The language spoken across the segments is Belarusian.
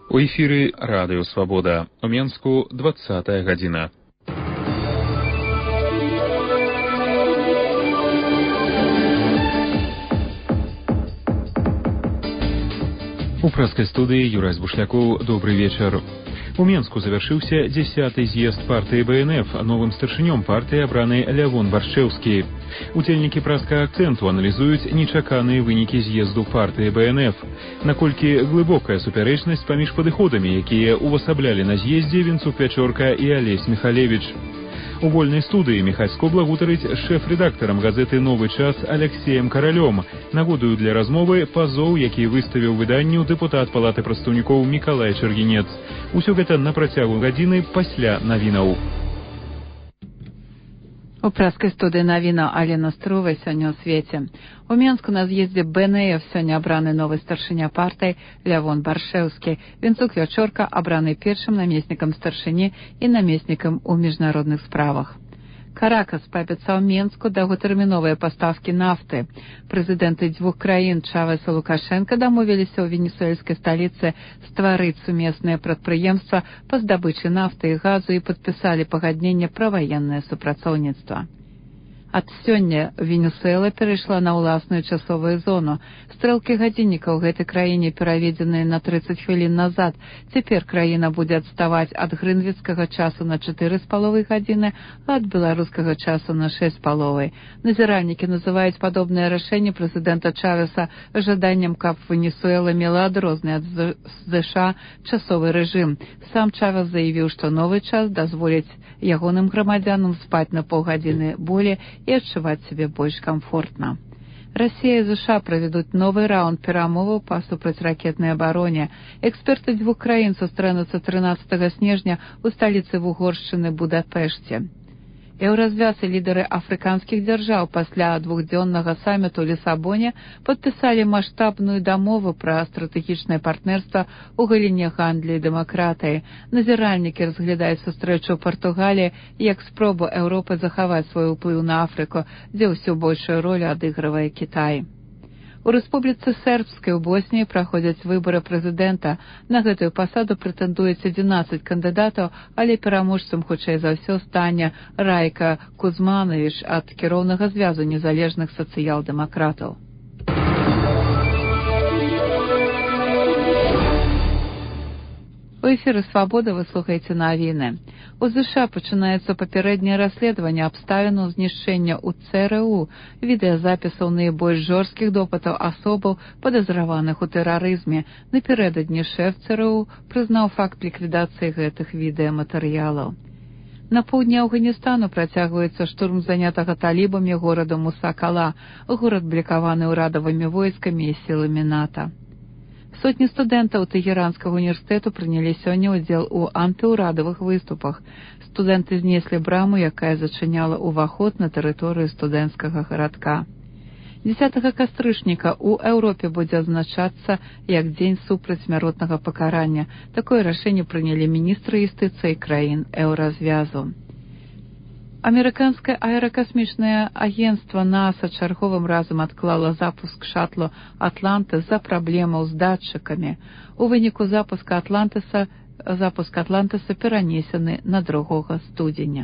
У эфіры Радыё Свабода. У Менску 20-я гадзіна. У прэскай студыі Юрай Збушлякоў. Добрый вечар. У Менску завершыўся 10-й з'езд партыі БНФ, новым старшынём партыі абраны Лявон Баршчэўскі. Удзельнікі прэскага акцэнту аналізуюць нечаканыя вынікі з'езду партыі БНФ. Наколькі глыбокая супярэчнасць паміж падыходамі, якія увасаблялі на з'ездзе Вінцук Вячорка і Алесь Міхалевіч. У вольнай студыі Міхацько благутарыць з шэф-рэдактарам газеты «Новы час» Аляксеем Каралём. Нагодаю для размовы пазоў, які выставіў выданню дэпутат Палаты прадстаўнікоў Мікалай Чэргінец. Усё гэта на працягу гадзіны пасля навінаў. У прэскай студыі навіна Алена Струвай сёння ў свеце. У Менску на з'ездзе БНФ сёння абраны новы старшыня партыі Лявон Баршчэўскі. Вінцук Вячорка абраны першым намеснікам старшыні і намеснікам у міжнародных справах. Каракас паабяцаў Менску доўгатэрміновыя пастаўкі нафты. Прэзідэнты дзвюх краін Чавес і Лукашенка дамовіліся ў венесуэльскай сталіцы стварыць сумеснае прадпрыемства па здабычы нафты і газу і падпісалі пагадненне пра ваеннае супрацоўніцтва. Ад сёння Венесуэла перайшла на ўласную часовую зону. Стрэлкі гадзінніка ў гэтай краіне пераведзеныя на 30 хвілін назад. Цяпер краіна будзе адставаць ад грынвіцкага часу на 4,5 гадзіны, а ад беларускага часу на 6,5. Назіральнікі называюць падобнае рашэнне прэзідэнта Чавеса жаданнем, каб Венесуэла мела адрозны ад ЗША часовы рэжым. Сам Чавес заявіў, што новы час дазволіць ягоным грамадзянам спаць на паўгадзіны болей і адчуваць сябе больш камфортна. Расія і ЗША правядуць новы раунд перамоваў па супрацьракетнай абароне. Эксперты дзвюх краін сустрэнуцца 13 снежня ў сталіцы Вугоршчыны Будапешце. Еўразвяз і лідары афрыканскіх дзяржаў пасля двухдзённага саміту ў Лісабоне падпісалі маштабную дамову пра стратэгічнае партнерства ў галіне гандлю і дэмакратыі. Назіральнікі разглядаюць сустрэчу ў Партугаліі як спробу Еўропы захаваць свой уплыў на Афрыку, дзе ўсё большую ролю адыгрывае Кітай. У Рэспубліцы Сербскай у Босніі праходзяць выбары прэзідэнта. На гэтую пасаду прэтэндуюць 11 кандыдатаў, але пераможцам хутчэй за ўсё стане Райка Кузманович ад кіроўнага звязу незалежных сацыял-дэмакратаў. У эфіры «Свабода» вы слухаеце навіны. У ЗША пачынаецца папярэдняе расследаванне абставінаў знішчэння ў ЦРУ, відэазапісаў найбольш жорсткіх допытаў асобаў, падазраваных у тэрарызме. Напярэдадні шэф ЦРУ прызнаў факт ліквідацыі гэтых відэаматэрыялаў. На поўдні Афганістану працягваецца штурм занятага талібамі горада Мусакала. Горад блакаваны ўрадавымі войскамі і сіламі НАТО. Сотні студэнтаў Тэгеранскага універсітэту прынялі сёння ўдзел у антыўрадавых выступах. Студэнты знеслі браму, якая зачыняла ўваход на тэрыторыю студэнцкага гарадка. 10 кастрычніка ў Еўропе будзе адзначацца як дзень супраць смяротнага пакарання. Такое рашэнне прынялі міністры юстыцыі краін Еўразвязу. Амерыканскае аэракасмічнае агенцтва НАСА чарговым разам адклала запуск шатлу «Атлантыс» з-за праблемаў з датчыкамі. У выніку запуск «Атлантыса» перанесены на 2 студзеня.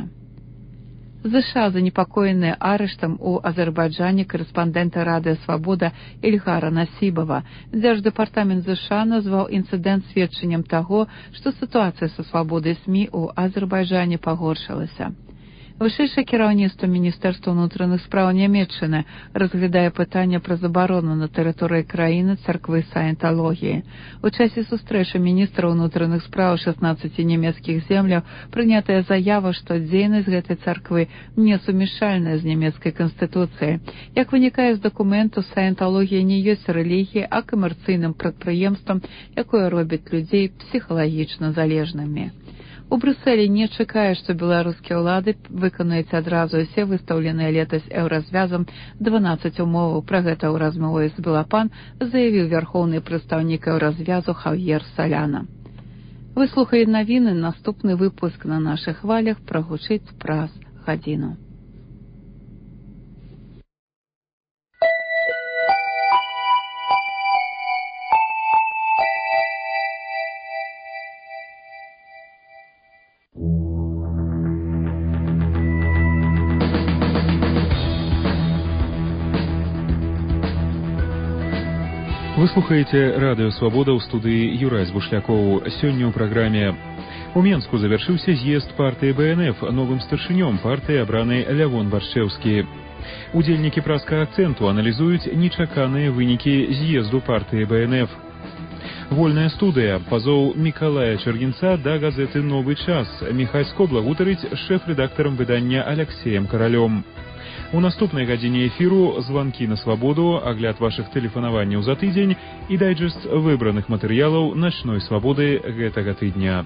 ЗША занепакоеныя арыштам у Азербайджане корэспандэнта Радыё Свабода Ільгара Насібава. Дзярждэпартамент ЗША назваў інцыдэнт сведчаннем таго, што сітуацыя са свабодай СМІ у Азербайджане пагоршылася. Вышэйшае кіраўніцтва Міністэрства ўнутраных спраў Нямецчыны разглядае пытанне пра забарону на тэрыторыі краіны царквы саенталогіі. У часе сустрэчы міністра ўнутраных спраў 16 нямецкіх земляў прынятая заява, што дзейнасць гэтай царквы несумяшальная з нямецкай канстытуцыяй. Як вынікае з дакументу, саенталогія не ёсць рэлігіяй, а камерцыйным прадпрыемствам, якое робіць людзей псіхалагічна залежнымі. У Брюсселі не чакае, што беларускія ўлады выканаюць адразу ўсе выстаўленыя летась Еўразвязам 12 умоваў. Пра гэта ў размове з Белапан заявіў вярхоўны прадстаўнік Еўразвязу Хав'ер Саляна. Вы слухаеце навіны, наступны выпуск на нашых хвалях прагучыць праз гадзіну. Вы слухаеце радыё Свабода ў студыі Юрай Збушлякоў. Сёння ў праграме. У Менску завяршыўся з'езд партыі БНФ. Новым старшынём партыі абраны Лявон Баршчэўскі. Удзельнікі праскага акцэнту аналізуюць нечаканыя вынікі з'езду партыі БНФ. Вольная студыя. Пазоў Мікалая Чаргінца да газеты «Новы час». Міхай Скобла гутарыць з шэф-рэдактарам выдання Аляксеем Каралём. У наступнай гадзіне эфіру званкі на свабоду, агляд вашых тэлефанаванняў за тыдзень і дайджэст выбраных матэрыялаў начной свабоды гэтага тыдня.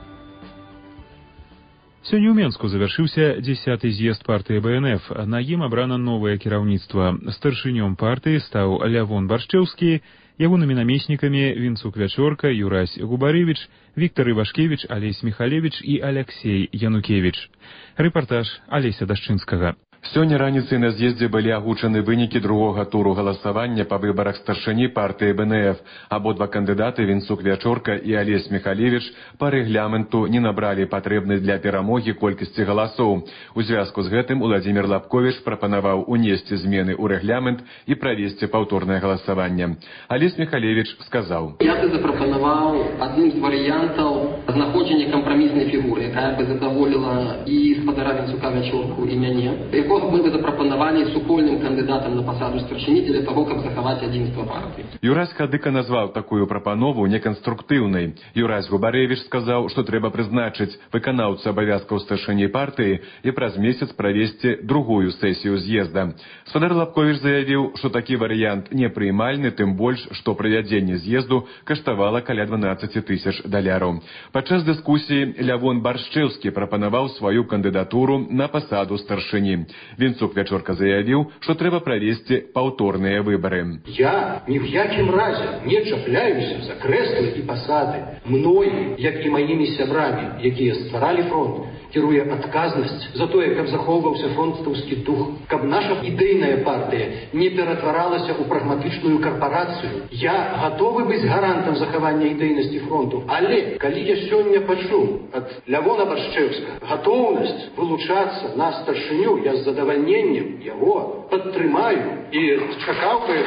Сёння ў Менску завяршыўся 10-й з'езд партыі БНФ. На ім абрана новае кіраўніцтва. Старшынём партыі стаў Лявон Баршчэўскі, ягонымі намеснікамі Вінцук Вячорка, Юрась Губарэвіч, Віктар Івашкевіч, Алесь Міхалевіч і Аляксей Янукевіч. Рэпартаж Алеся Дашчынскага. Сёння раніцай на з'ездзе былі агучаны вынікі другога туру галасавання па выбарах старшыні партыі БНФ. Абодва кандыдаты Вінцук Вячорка і Алесь Міхалевіч па рэгламенту не набралі патрэбнай для перамогі колькасці галасоў. У звязку з гэтым Уладзімір Лапковіч прапанаваў унесці змены ў рэгламент і правесці паўторнае галасаванне. Алесь Міхалевіч сказаў: «Я бы запрапанаваў адным з варыянтаў знаходжання кампраміснай фігуры, якая бы задаволіла і спадара Вінцука Вячорку, і мяне, якога мы бы запрапанавалі супольным кандыдатам на пасаду старшыні для таго, каб захаваць адзінства партыі». Юрась Кадыка назваў такую прапанову неканструктыўнай. Юрась Губарэвіч сказаў, што трэба прызначыць выканаўцу абавязкаў старшыні партыі і праз месяц правесці другую сесію з'езда. Спадар Лапковіч заявіў, што такі варыянт непрыймальны, тым больш, што правядзенне з'езду каштавала каля $12,000. Падчас дыскусіі Лявон Баршчэўскі прапанаваў сваю кандыдатуру на пасаду старшыні. Вінцук Вячорка заявіў, што трэба правесці паўторныя выбары. «Я ні в якім разе не чапляюся за крэслы і пасады. Мною, як і маімі сябрамі, якія стваралі фронт, кіруе адказнасць за тое, каб захоўваўся фронтаўскі дух, каб наша ідэйная партыя не ператваралася ў прагматычную карпарацыю. Я гатовы быць гарантам захавання ідэйнасці фронту, але калі я сёння пачуў ад Лявона Баршчэўскага гатоўнасць вылучацца на старшыню, я з задавальненнем яго падтрымаю і чакаў бы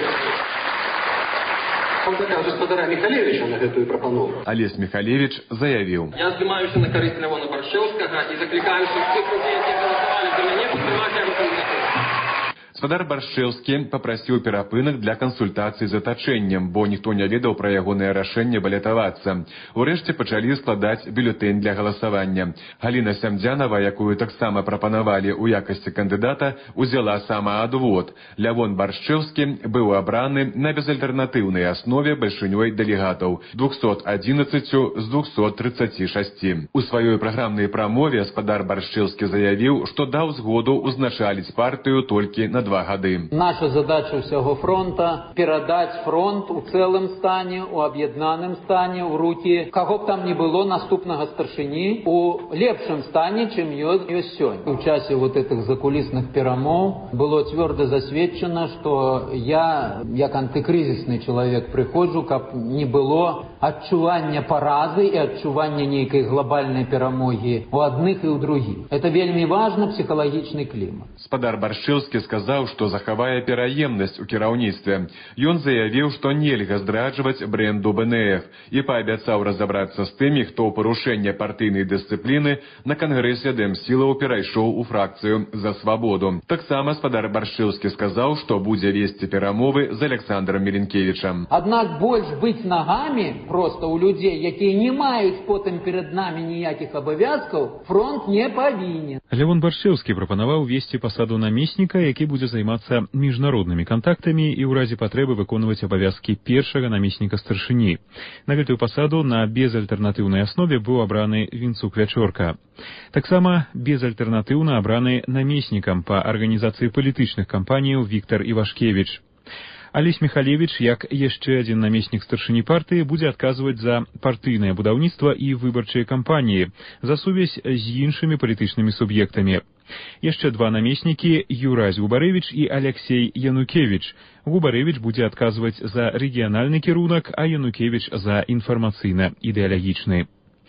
гаспадара Міхалевіча на гэтую прапанову». Алесь Міхалевіч заявіў: «Я здымаюся на карысць Лявона Баршчэўскага і заклікаю ўсіх тых людзей, якія галасавалі за мяне, падтрымаць яго кандыдатуру». Спадар Баршчэўскі папрасіў перапынак для кансультацый з атачэннем, бо ніхто не ведаў пра ягонае рашэнне балятавацца. Урэшце пачалі складаць бюлетэнь для галасавання. Галіна Сямдзянава, якую таксама прапанавалі ў якасці кандыдата, узяла самаадвод. Лявон Баршчэўскі быў абраны на безальтэрнатыўнай аснове бальшынёй дэлегатаў 211 з 236. У сваёй праграмнай прамове спадар Баршчэўскі заявіў, што даў згоду ўзначаліць партыю толькі на 2 гады. Наша задача ўсяго фронта — перадаць фронт у цэлым стане, у аб'яднаным стане, ў рукі каго б там ні было наступнага старшыні у лепшым стане, чым ёсць сёння. У часе вот этих закулісных перамоў было цвёрда засведчана, што я, як антыкрызісны чалавек, прыходжу, каб не было адчування паразы і адчування нейкай глобальнай перамогі у адных і ў другіх. Это вельмі важна, псіхалагічны клімат. Спадар Баршчэўскі сказаў, што захавае пераемнасць у кіраўніцтве. Ён заявіў, што нельга здраджваць брэнду БНФ і паабяцаў разабрацца з тымі, хто ў парушэнне партыйнай дысцыпліны на кангрэсе Дэмсілаў перайшоў у фракцыю «За свабоду». Таксама спадар Баршчэўскі сказаў, што будзе весці перамовы з Александром Меленкевічам. Аднак больш быць нагамі проста ў людзей, якія не маюць потым перад намі ніякіх абавязкаў, фронт не павінен. Лявон Баршчэўскі прапанаваў весці пасаду намесніка, які будзе займацца міжнароднымі кантактамі і ў разе патрэбы выконваць абавязкі першага намесніка старшыні. На гэтую пасаду на безальтэрнатыўнай аснове быў абраны Вінцук Вячорка. Таксама безальтэрнатыўна абраны намеснікам па арганізацыі палітычных кампаніяў Віктар Івашкевіч. Алесь Міхалевіч, як яшчэ адзін намеснік старшыні партыі, будзе адказваць за партыйнае будаўніцтва і выбарчыя кампаніі, за сувязь з іншымі палітычнымі суб'ектамі. Яшчэ 2 намеснікі, Юрась Губарэвіч і Аляксей Янукевіч. Губарэвіч будзе адказваць за рэгіянальны кірунак, а Янукевіч за інфармацыйна-ідэалагічны.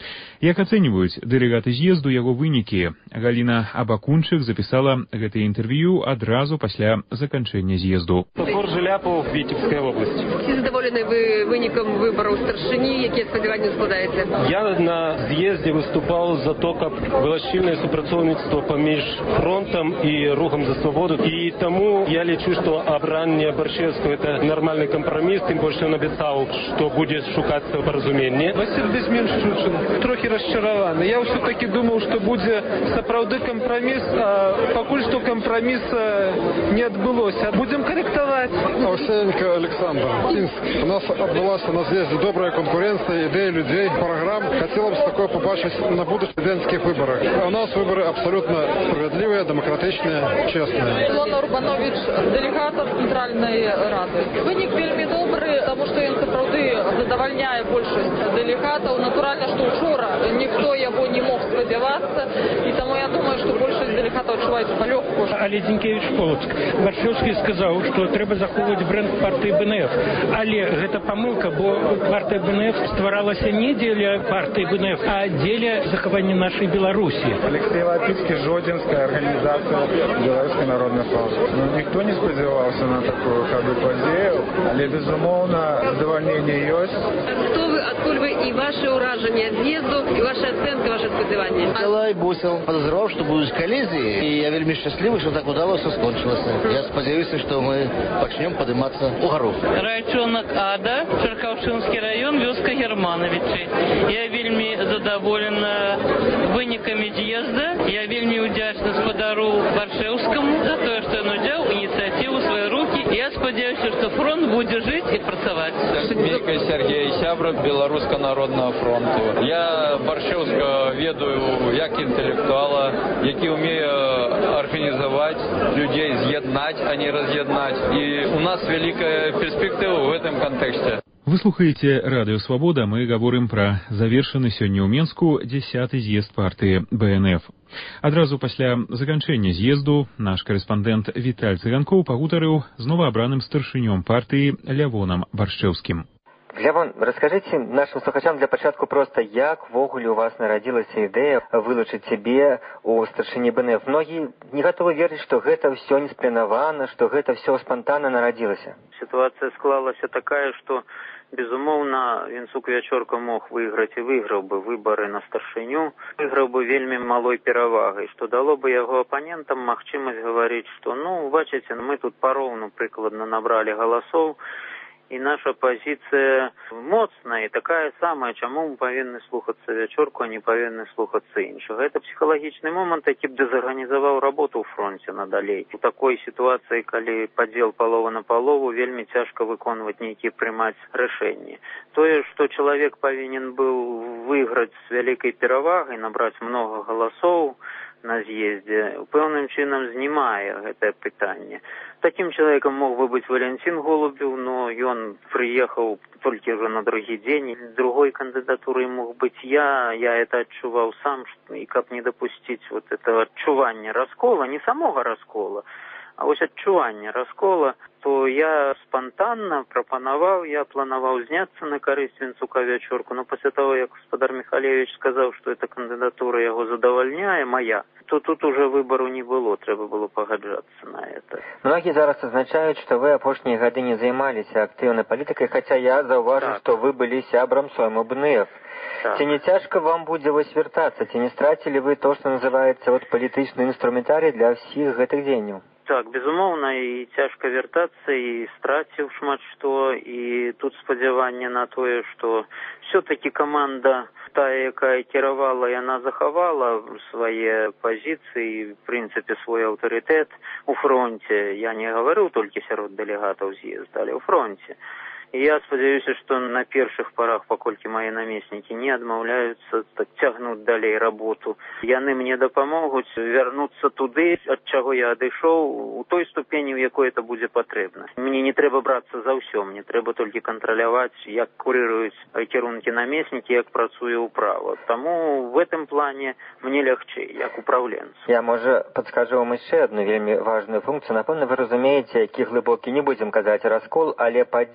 Як ацэньваюць дэлегаты з'езду яго вынікі? Галіна Абакунчык запісала гэтае інтэрв'ю адразу пасля заканчэння з'езду. Форт-Желяпов, Витебская область. Ці задоволені ви вынікам выбараў старшыні, якія спадзяванні складаеце? Я на з'езде выступал за то, каб было шчыльнае супрацоўніцтва паміж фронтом и рухом за свободу. И тому я лечу, что обранение Баршевского это нормальный компромисс, тем больше он обещал, что будет шукаться поразумение. Василь Безменшчук трохи расчараваны. Я все-таки думал, что будет сапраўды компромисс, а пакуль что компромисса не отбылося. Будем корректовать. Овсеенко Александр, Минск. У нас отбылась на съезде добрая конкуренция, идеи людей, программ. Хотелось бы такое побачить на будущих президентских выборах. А у нас выборы абсолютно справедливые, демократичные, честные. Илона Урбанович, делегат Центральной Рады. Вынік вельмі добры, потому что он сапраўды задовольняет большасць делегатов. Натурально, что учора никто его не мог спадзявацца, и тому я думаю, что большасць делегатов адчуваецца палёгку. Але Дзінкевіч Полацк. Баршевскі сказаў, што трэба захоўваць брэнд партыі БНФ. Але гэта памылка, бо партыя БНФ стваралася не дзеля партыі БНФ, а дзеля захавання нашай Беларусі. Алексей Лапицкий, Жодинская организация Белорусской народной фронт. Никто не спадзяваўся на такую ходу падзею, але безумоўна задавальненне ёсць. Хто вы, адкуль вы і ваши ўражанні ад з'езду, і ваша ацэнка, ваши спадзяванні? Николай Бусел подозревал, что будут коллизии, и я вельми счастливый, что так удалось и скончилось. Я сподіваюся, что мы начнем подниматься угору. Райчонок Ада, Черкавшинский район, вёска Германовичи. Я вельми задоволена вынікамі з'езда. Я вельми удячна спадару Баршевскому за то, что он взял инициативу в свои руки. Я сподіваюся, что фронт будет жить и працаваць. Мейка Сергей Сябра, Белорусского народного фронту. Я Баршевского ведаю як интеллектуала, який умеє организовать людей, з'єднать, а не разъединять. И у нас великая перспектива в этом контексте. Вы слухаеце Радыё Свабода, мы гаворым пра завершаны сёння ў Менску 10-й з'езд партыі БНФ. Адразу пасля заканчэння з'езду наш карэспандэнт Віталь Цыганкоў пагутарыў з новаабраным старшынём партыі Лявонам Баршчэўскім. Лявон, расскажите нашим слухачам для пачатку просто, як ввогуле у вас нарадзілася ідэя вылучыць цябе у старшыні БНФ. Многие не готовы верить, что гэта все не спланавана, что гэта все спонтанно нарадзілася. Ситуация склалася такая, что безумоўна, Венцук Вячорка мог выиграть и выиграл бы выборы на старшыню, выиграл бы вельми малой перавагой, что дало бы его оппонентам магчымасць говорить, что, бачите, мы тут поровну прикладно набрали голосов, и наша позиция моцная, и такая самая, чаму мы павінны слухацца Вячорку, а не павінны слухацца іншага. Это психологичный момент, які б дезорганизовал работу ў фронте надалей. У такой ситуации, калі подел полова на полову, вельми тяжко выконваць нейкія прымаць рашэнні. Тое, что человек павінен был выиграть с великой перавагой, набрать много голосов на з'езде, пэўным чынам знімае гэтае пытанне. Таким человеком мог бы быть Валентин Голубев, но он приехал только уже на другой день. Другой кандидатурой мог быть я это отчувал сам, и как не допустить вот этого отчувания раскола, не самого раскола, а вот отчувания раскола, то я спонтанно пропоновал, я планировал зняться на корысть Венцука Вячорку, но после того, как господар Михалевич сказал, что эта кандидатура его задовольняет, моя, то тут уже выбору не было, треба было погоджаться на это. Многие зараз означают, что вы апошние годы не занимались активной политикой, хотя я зауважу, что вы были сябрам свойму БНФ. Ці не тяжко вам будет вось вертаться? Ці не стратили вы то, что называется политичный инструментарий для всех гэтых дзеянняў? Так, безумоўна, і цяжка вяртацца, і страціў шмат што, і тут спадзяванне на тое, што все-таки команда тая, якая кіравала, яна захавала свае пазіцыі, в прынцыпе, свой аўтарытэт у фронте. Я не гаварыў толькі сярод дэлегатаў з'езда, але ў фронте. И я спадзяюся, что на першых порах, паколькі мои наместники не адмаўляюцца, так цягнуць далей работу. Яны мне дапамогуць вярнуцца туды, ад чаго я адышоў, у той ступені, у якой это будзе патрэбна. Мне не трэба брацца за ўсё, мне трэба толькі кантраляваць, як курыруюць кірункі наместнікі, як працуе ўправа. Таму в этом плане мне лягчэй, як управленцу. Я, можа, падскажу вам яшчэ одну вельмі важную функцію. Напэўна, вы разумееце, які глыбокі, не будзем казаць раскол, але падзел, пока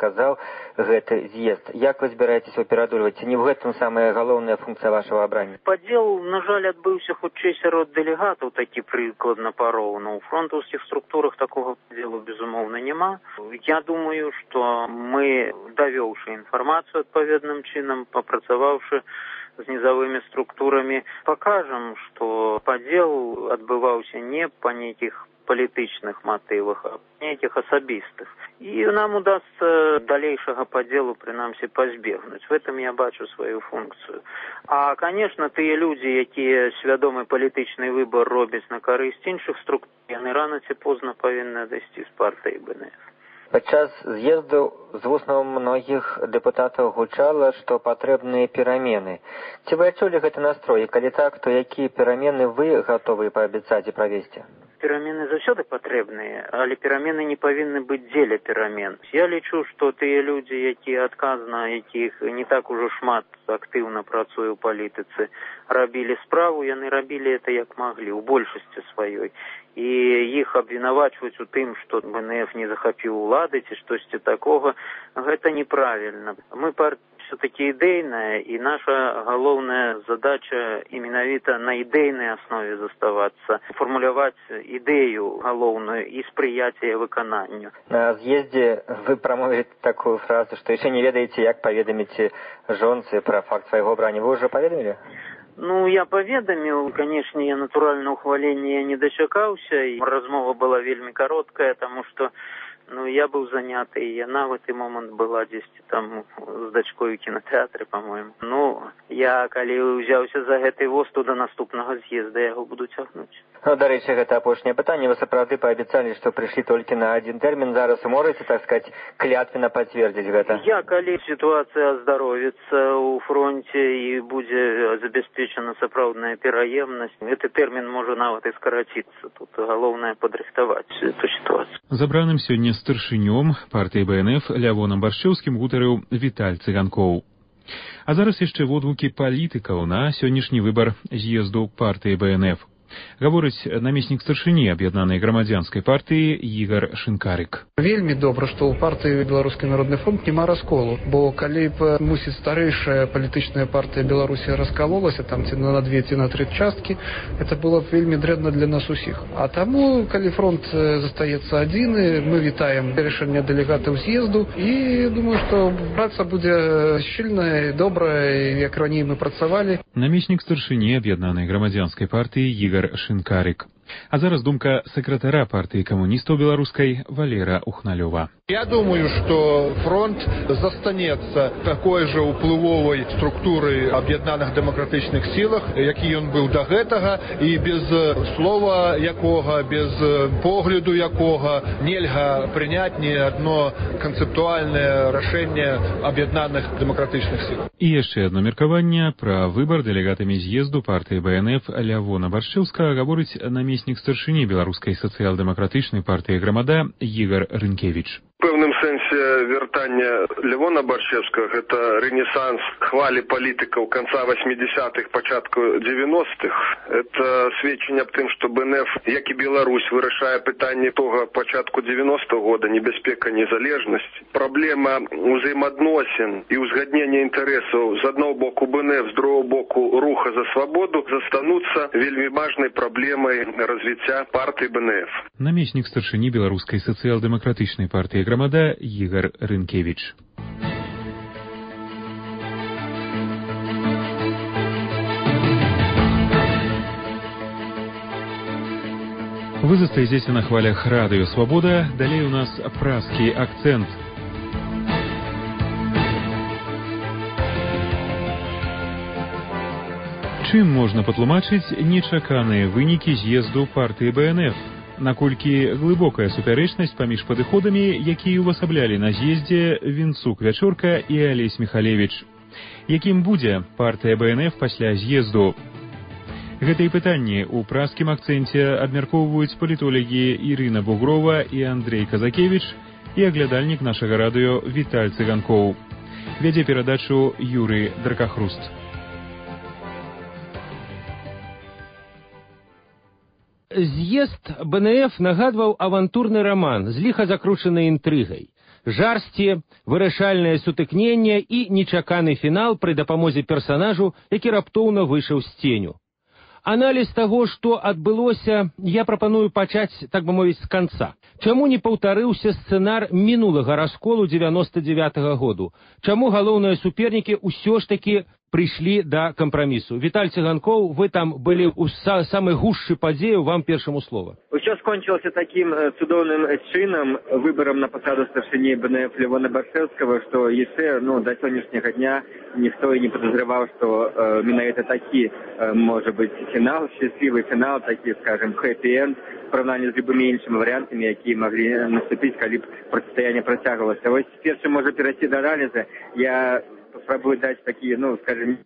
паказаў гэты з'езд. Як вы збіраецеся перадурваць? Ці не ў гэтым самая галоўная функцыя вашего абрання? Падзел, на жаль, адбыўся хутчэй сярод дэлегатаў, такі прыкладна пароўну. У фронтаўскіх структурах такога падзелу, безумоўна, няма. Я думаю, што мы, давёўшы інфармацыю адпаведным чынам, папрацаваўшы з нізавымі структурамі, пакажам, што падзел адбываўся не па нейкіх палітычных матывах, а нейкіх асабістых. І нам удасца далейшага падзелу, прынамсі, пазбегнуць. В этом я бачу сваю функцыю. А, конечно, тыя людзі, якія свядомы палітычны выбар робяць на карысць іншых структур, яны рана ці позна павінны адысці з партыі БНФ. Падчас з'езду з вуснаў многіх дэпутатаў гучала, што патрэбныя перамены. Ці вы адчулі гэты настрой? І калі так, то якія перамены вы гатовы паабяцаць і правесці? Перамены заўсёды патрэбныя, але перамены не павінны быць дзеля перамен. Я лічу, што тыя людзі, якія адказна, якіх не так ужо шмат актыўна працуе ў палітыцы, рабілі справу, яны рабілі это як маглі, у большасці сваёй. І іх абвінавачваць у тым, што БНФ не захапіў улады ці штосьці такога, гэта неправільна. Мы партыя все-таки ідэйная, і наша галоўная задача менавіта на ідэйнай аснове заставацца, фармуляваць ідэю галоўную і спрыяць яе выкананню. На з'ездзе вы прамовілі такую фразу, што яшчэ не ведаеце, як паведаміце жонцы пра факт свайго абрання. Вы ўжо паведамілі? Ну, я паведаміў, канешне, я натуральна ухвалення не дачакаўся, і размова была вельмі кароткая, таму што я быў заняты, і яна в гэты момант была дзесьці там з дачкой у кінотэатры, па-моему. Я, калі ўзяўся за гэты воз, то да наступнага з'езда яго буду цягнуць. Дарэчы, гэта апошняе пытанне. Вы сапраўды паабяцалі, што прыйшлі толькі на адзін тэрмін. Зараз можаце, так сказаць, клятвена пацвердзіць гэта? Я, калі сітуацыя аздаровіцца ў фронце і будзе забяспечана сапраўдная пераемнасць, гэты тэрмін можа нават і скараціцца. Тут галоўнае падрыхтаваць эту сітуацыю. Забраным сёння старшынём партыі БНФ Лявонам Баршчэўскім гутарыў Віталь Цыганкоў. А зараз яшчэ водгукі палітыкаў на сённяшні выбар з'езду партыі БНФ. Гаворыць намеснік старшыні аб'яднанай грамадзянскай партыі Ігар Шынкарык. Вельмі добра, што ў партыі Беларускі народны фронт няма расколу, бо калі б, мусіць, старэйшая палітычная партыя Беларусі раскалолася, там ці на две, ці на тры часткі, это было б вельмі дрэнна для нас усіх. А таму, калі фронт застаецца адзіны, мы вітаем рашэнне дэлегатаў з'езду і думаю, што праца будзе шчыльная, добрая, як раней мы працавалі. Намеснік старшыні аб'яднанай грамадзянскай партыі Ігар Шынкарык. А зараз думка сакратара партыі камуністаў беларускай Валера Ухналёва. Я думаю, что фронт застанется такой же уплывовой структурой объединенных демократичных силах, який он был до гэтага, и без слова якого, без погляду якого нельга принять ни одно концептуальное решение объединенных демократичных сил. І яшчэ одно меркаванне пра выбар дэлегатамі з'езду партыі БНФ Лявона Баршчэўскага гаворыць намеснік старшыні беларускай сацыял-дэмакратычнай партыі Грамада Ігар Рынкевіч. В пэўным сэнсе вяртання Лявона Баршчэўскага – гэта рэнесанс хвалі палітыкаў канца 80-х, пачатку 90-х. Это сведчанне аб тым, што БНФ, як і Беларусь, вырашае пытанне того пачатку 90-го года, небяспека, незалежнасць. Праблема ўзаемадносін і ўзгаднення інтарэсаў з аднаго боку БНФ, з другого боку руха за свабоду застануцца вельмі важнай праблемай развіцця партыі БНФ. Намеснік старшыні беларускай сацыял-дэмакратычнай партыі Грамада Ігар Рынкевіч. Вы застаецеся на хвалях радыё «Свабода». Далей у нас пражскі акцэнт. Чым можна патлумачыць нечаканыя вынікі з'езду партыі БНФ? Наколькі глыбокая супярэчнасць паміж падыходамі, якія ўвасаблялі на з'ездзе Вінцук-Вячорка і Алесь Міхалевіч? Якім будзе партыя БНФ пасля з'езду? Гэтыя пытанні ў пражскім акцэнце абмяркоўваюць палітолагі Ірына Бугрова і Андрей Казакевіч і аглядальнік нашага радыё Віталь Цыганкоў. Вядзе перадачу Юрый Дракахруст. З'езд БНФ нагадваў авантурны роман з ліха закручанай інтрыгай. жарсці, вырашальнае сутыкненне і нечаканы фінал пры дапамозе персанажу, які раптоўна выйшаў з ценю. Аналіз таго, што адбылося, я прапаную пачаць, так бы мовіць, з канца. Чаму не паўтарыўся сцэнар мінулага расколу 99-го году? Чаму галоўныя супернікі ўсё ж такі прыйшлі да кампрамісу? Віталь Цыганкоў, вы там былі ў самай гушчы падзеяў, вам першаму слова. Усё скончылася такім цудоўным чынам, выбарам на пасаду старшыні БНФ Левона Баршэўскага, што яшчэ да сённяшняга дня ніхто і не падазраваў, што менавіта такі можа быць фінал, счаслівы фінал, такі, скажем, хэппі-энд, в параўнанні з любымі іншымі варыянтамі, якія маглі наступіць, калі б процістаянне працягвалася. Вось першы можа перайсці да аналіза. Я попробую дать такие, скажем,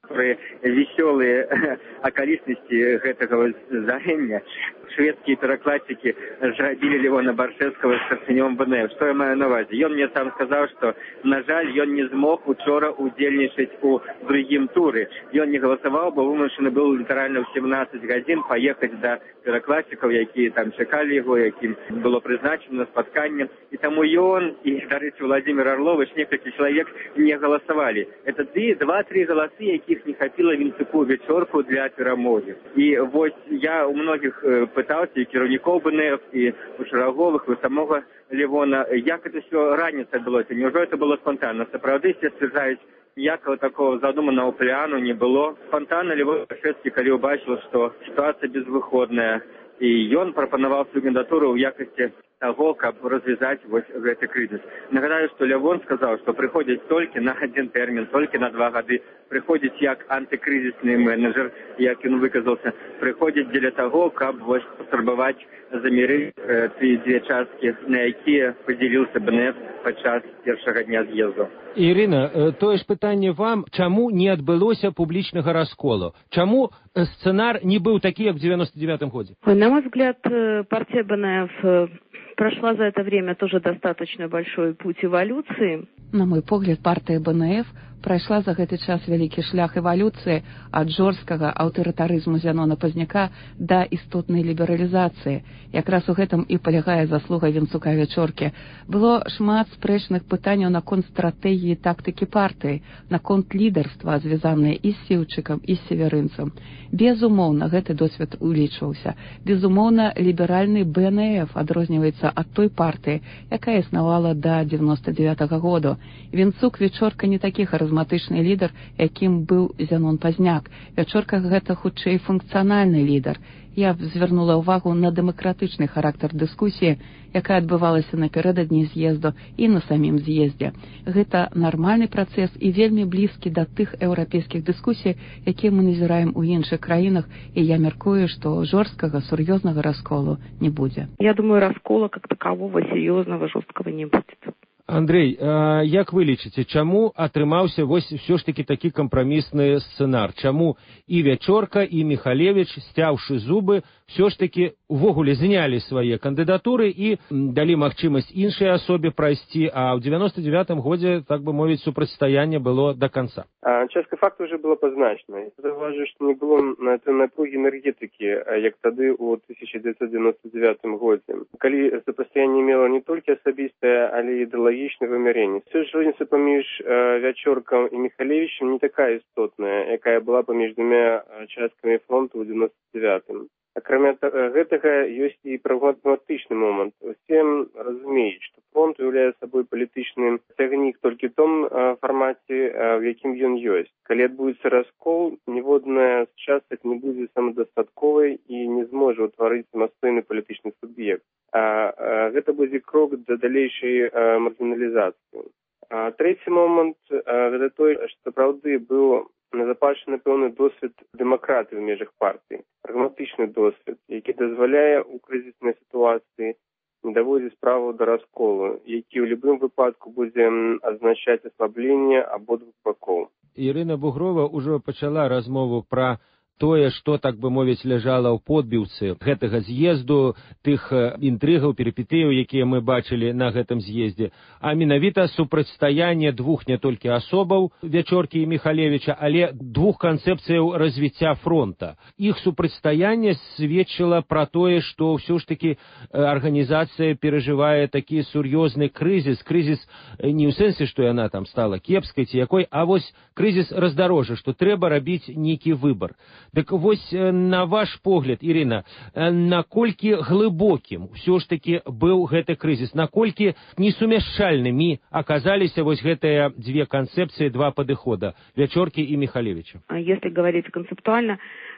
веселые околичности гэтага здарэння. Шведские перакладчики зрабілі Левона Баршэўскага старшынём БНФ. Што я маю на увазе? Ён мне сам сказаў, што, на жаль, ён не змог учора удзельнічаць у другім туры. Ён не галасаваў, бо вымушаны быў літаральна ў 17 гадзін паехаць да перакладчыкаў, якія там чакалі яго, якім было прызначана спатканне. І таму ён і, дарэчы, Владимир Орлович, некалькі чалавек не галасавалі. Это 2-3 галасы, якіх не хапіла Вінцуку Вечорку для перамогі. І вось я у многіх пытаўся і кіраўнікоў БНФ, і у шараговых, і у самога Левона, як это все раніца адбылося. Няўжо это было спонтанна? Сапраўды все сцвярджаюць, ніякага такого задуманага плану не было. Спонтанна Левон Баршэўскі, калі ўбачыў, што сітуацыя безвыходная, і ён прапанаваў сваю кандыдатуру ў якасці таго, каб развязаць вось гэты крызіс. Нагадаю, што Левон сказаў, што прыходзіць толькі на 1 тэрмін, толькі на 2 гады, прыходзіць як антыкрызісны менеджер, як ён выказаўся, прыходзіць дзеля таго, каб вось паспрабаваць замірыць ці дзве часткі, на якія падзяліўся БНФ падчас першага дня з'езду. Ірына, тое ж пытанне вам, чаму не адбылося публічнага расколу? Чаму сцэнар не быў такі, як в 99-м годзе? На мой взгляд, партия БНФ прошла за это время тоже достаточно большой путь эволюции. На мой погляд, партия БНФ прайшла за гэты час вялікі шлях эвалюцыі ад жорсткага аўтарытарызму Зянона Пазняка да істотнай лібералізацыі. Якраз у гэтым і палягае заслуга Вінцука Вечоркі. Было шмат спрэчных пытанняў наконт стратэгіі тактыкі партыі, наконт лідарства, звязаныя і з Сіўчыкам, і з Северынцам. Безумоўна, гэты досвед улічваўся. Безумоўна, ліберальны БНФ адрозніваецца ад той партыі, якая існавала да 99-го году. Вінцук Вечорка не такі харызматычны лідар, якім быў Зянон Пазняк. Вечорка гэта хутчэй функцыянальны лідар. Я звярнула ўвагу на дэмакратычны характар дыскусіі, якая адбывалася напярэдадні з'езду і на самім з'ездзе. Гэта нармальны працэс і вельмі блізкі да тых еўрапейскіх дыскусій, якія мы назіраем у іншых краінах, і я мяркую, што жорсткага, сур'ёзнага расколу не будзе. Я думаю, раскола как такового серьезного, жесткого не будет. Андрей, як вы лічыце, чаму атрымаўся вось ўсё ж такі такі кампрамісны сцэнар? Чаму і Вечорка, і Міхалевіч, сцяўшы зубы, ўсё ж такі увогуле знялі свае кандыдатуры і далі магчымасць іншай асобе прайсці, а ў 99-м годзе, так бы мовіць, супрацьстаянне было до конца? Частка факту уже была пазначана. Я заўважу, што не было на той напругі энергетыкі, як тады ў 1999 годзе. Калі супрацьстаянне мела не толькі асабістае, але і ідэалагічнае вымярэнне. Все ж розніца паміж Вечоркам і Міхалевічам не такая істотная, якая была паміж двумя часткамі фронту ў 99-м. Акрамя гэтага, ёсць і прагматычны момант. Усе разумеюць, што фронт уяўляе сабой палітычны цягнік толькі ў том фармаце, в якім ён ёсць. Калі адбудзецца раскол, ніводная з частак не будзе самадастатковай і не зможа ўтварыць самастойны палітычны суб'ект. Гэта будзе крок да далейшай маргіналізацыі. Трэці момант – гэта той, што сапраўды быў назапашаны пэўны досвед дэмакратыі ў межах партыі, прагматычны досвед, які дазваляе ў крызіснай сітуацыі не даводзіць справу да расколу, які ў любым выпадку будзе азначаць аслабленне абодвух бакоў. Ірына Бугрова ўжо пачала размову пра тое, што, так бы мовіць, ляжала ў подбіўцы гэтага з'езду, тых інтрыгаў, перипетыяў, якія мы бачылі на гэтым з'ездзе, а менавіта супрацьстаянне двух не толькі асобаў, Вячоркі і Міхалевіча, але двух канцэпцыяў развіцця фронта. Іх супрацьстаянне сведчыла пра тое, што ўсё ж такі арганізацыя перажывае такі сур'ёзны крызіс не ў сэнсе, што яна там стала кепскай ці якой, а вось крызіс раздарожжа, што трэба рабіць нейкі выбар. Дык вось на ваш погляд, Ірына, наколькі глыбокім ўсё ж такі быў гэты крызіс, наколькі несумяшчальнымі аказаліся вось гэтыя две канцэпцыі, два падыхода Вячоркі и Михалевича? Если говорить концептуально,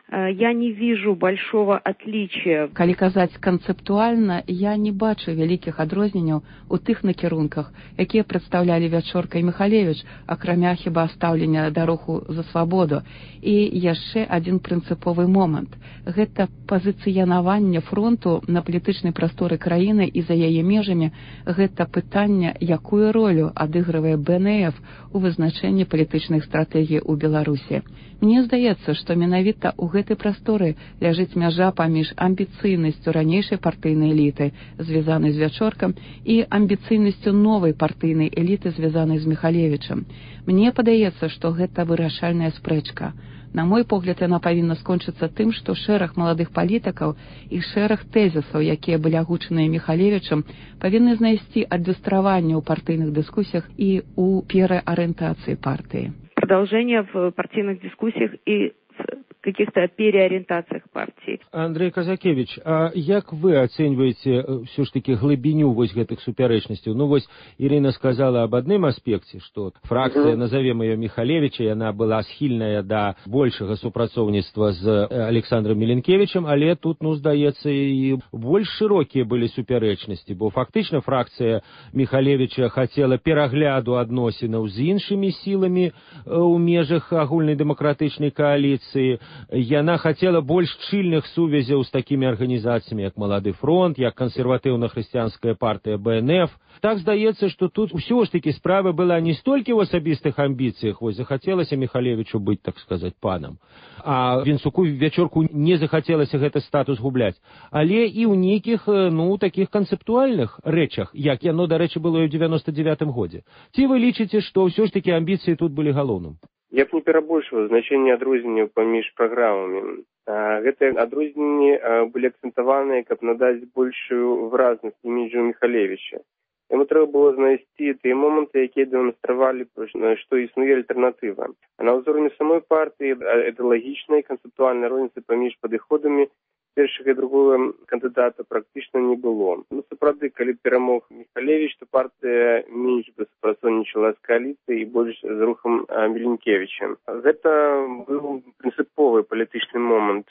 я не вижу большого отличия. Калі казаць канцэптуальна, я не бачу вялікіх адрозненняў у тых накірунках, якія прадстаўлялі Вячорка і Михалевич, акрамя хіба стаўлення да руху за свабоду. І яшчэ адзін прынцыповы момант. Гэта пазіцыянаванне фронту на палітычнай прасторы краіны і за яе межамі, гэта пытанне, якую ролю адыгрывае БНФ у вызначэнні палітычных стратэгій у Беларусі. Мне здаецца, што менавіта ў гэтай прасторы ляжыць мяжа паміж амбіцыйнасцю ранейшай партыйнай эліты, звязанай з Вячоркам, і амбіцыйнасцю новай партыйнай эліты, звязанай з Михалевічам. Мне падаецца, што гэта вырашальная спрэчка. На мой погляд, яна павінна скончыцца тым, што шэраг маладых палітыкаў і шэраг тэзісаў, якія былі агучаныя Михалевічам, павінны знайсці адлюстраванне ў партыйных дыскусіях і ў переарыентацыі партыі. Продолжение в партийных дискуссиях и каких-то переориентациях партии. Андрей Казакевич, а як вы оцениваете все ж таки глыбіню вось гэтых супярэчнасцяў? Ну вось Ирина сказала об одном аспекте, что фракция, назовем ее Михалевича, она была схильная до большего супрацоўніцтва з Александром Миленкевичем, але тут, ну, здаецца, и больш широкие были супярэчнасці, бо фактично фракция Михалевича хотела перагляду адносінаў з іншымі сіламі у межах агульнай дэмакратычнай коалиции. Яна хотела больш шчыльных сувязяў з такімі арганізацыямі, як Малады фронт, як кансерватыўна-хрысціянская партыя БНФ. Так здаецца, што тут ўсё ж такі справа была не столькі ў асабістых амбіцыях, вось захацелася Михалевичу быць, так сказаць, панам, а Венцуку Вячорку не захацелася гэты статус губляць, але і ў нейкіх, ну, такіх канцэптуальных рэчах, як яно, дарэчы, было і ў 99-м годзе. Ці вы лічыце, што ўсё ж такі амбіцыі тут былі галоўным? Я б не перабольшваў значэнне адрозненняў паміж праграмамі. Гэтыя адрозненні былі акцэнтаваныя, каб надаць большую выразнасць іміджу Михалевича. Яму трэба было знайсці тыя моманты, якія дэманстравалі, што існуе альтэрнатыва. А на ўзроўні самой партыі ідэалагічнай канцэптуальнай розніцы паміж падыходамі першага і другого кандыдата практычна не было. Ну, сапраўды, калі перамог Михалевич, то партыя менш бы супрацоўнічала з кааліцыяй і больш з рухам Міленкевіча. Гэта быў прынцыповы палітычны момант,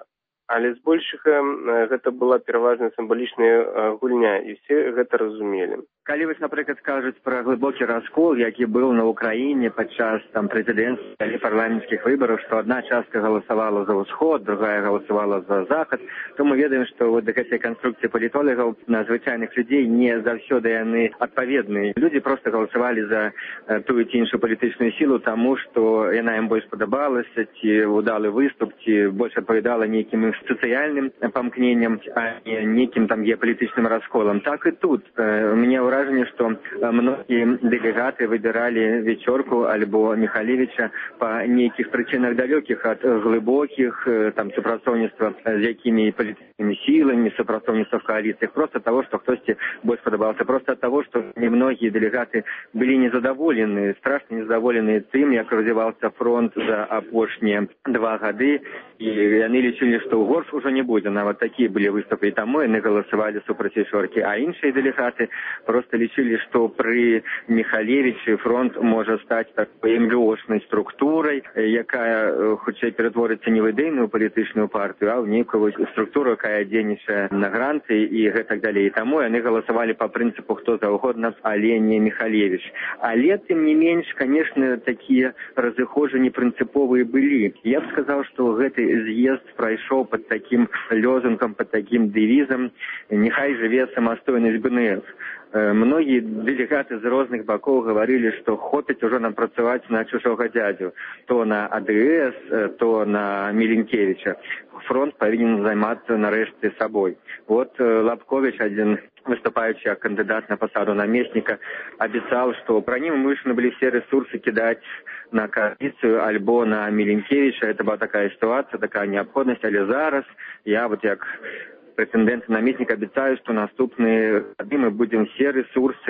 але збольшага гэта была пераважна сімвалічная гульня, і все гэта разумелі. Калі вось, напрыклад, кажуць пра глыбокі раскол, які быў на Украіне падчас прэзідэнцкіх і парламенцкіх выбараў, што адна частка галасавала за ўсход, другая галасавала за захад, то мы ведаем, што вот гэтыя канструкцыі палітолагаў на звычайных людзей не заўсёды яны адпаведныя. Людзі проста галасавалі за тую ці іншую палітычную сілу, таму што яна ім больш падабалася, ці удалы выступ, ці больш адпавядала нейкім сацыяльным памкненням, а не нейкім там геапалітычным расколам. Так і тут. У мяне ўражанне, што многія дэлегаты выбіралі Вячорку альбо Михалевича па нейкіх прычынах далёкіх ад глыбокіх там супрацоўніцтва з якімі палітычнымі сіламі, супрацоўніцтва в коаліцыях, проста таго, што хтосьці больш падабаўся, проста таго, што немногія дэлегаты былі незадаволены, страшна незадаволены тым, як развіваўся фронт за апошнія 2 гады, і яны лічылі, што ў горш ужо не будзе. Нават такія былі выступы, і таму яны галасавалі супраць Вячоркі, а іншыя дэлегаты просто лічылі, што пры Михалевичы фронт можа стаць такой эмблёшнай структурай, якая хутчэй ператворыцца не ў ідэйную палітычную партыю, а ў нейкую структуру, якая дзейнічае на гранты і гэтак далей. І таму яны галасавалі па прынцыпу хто заўгодна, але не Михалевич. Але, тым не менш, канешне, такія разыходжанні прынцыповыя былі. Я б сказаў, што гэты з'езд прайшоў пад такім лозунгам, пад такім дэвізам «Нехай жыве самастойнасць БНФ». Многие делегаты из разных боков говорили, что хопить уже нам працевать на чужого дядю. То на АДС, то на Миленкевича. Фронт повинен заниматься нарешті собой. Вот Лобкович, один выступающий как кандидат на посаду наместника, обещал, что про него вынуждены были все ресурсы кидать на коалицию альбо на Миленкевича. Это была такая ситуация, такая необходимость. Але зараз я вот как претендент на наместника обещаю, что наступные годы мы будем все ресурсы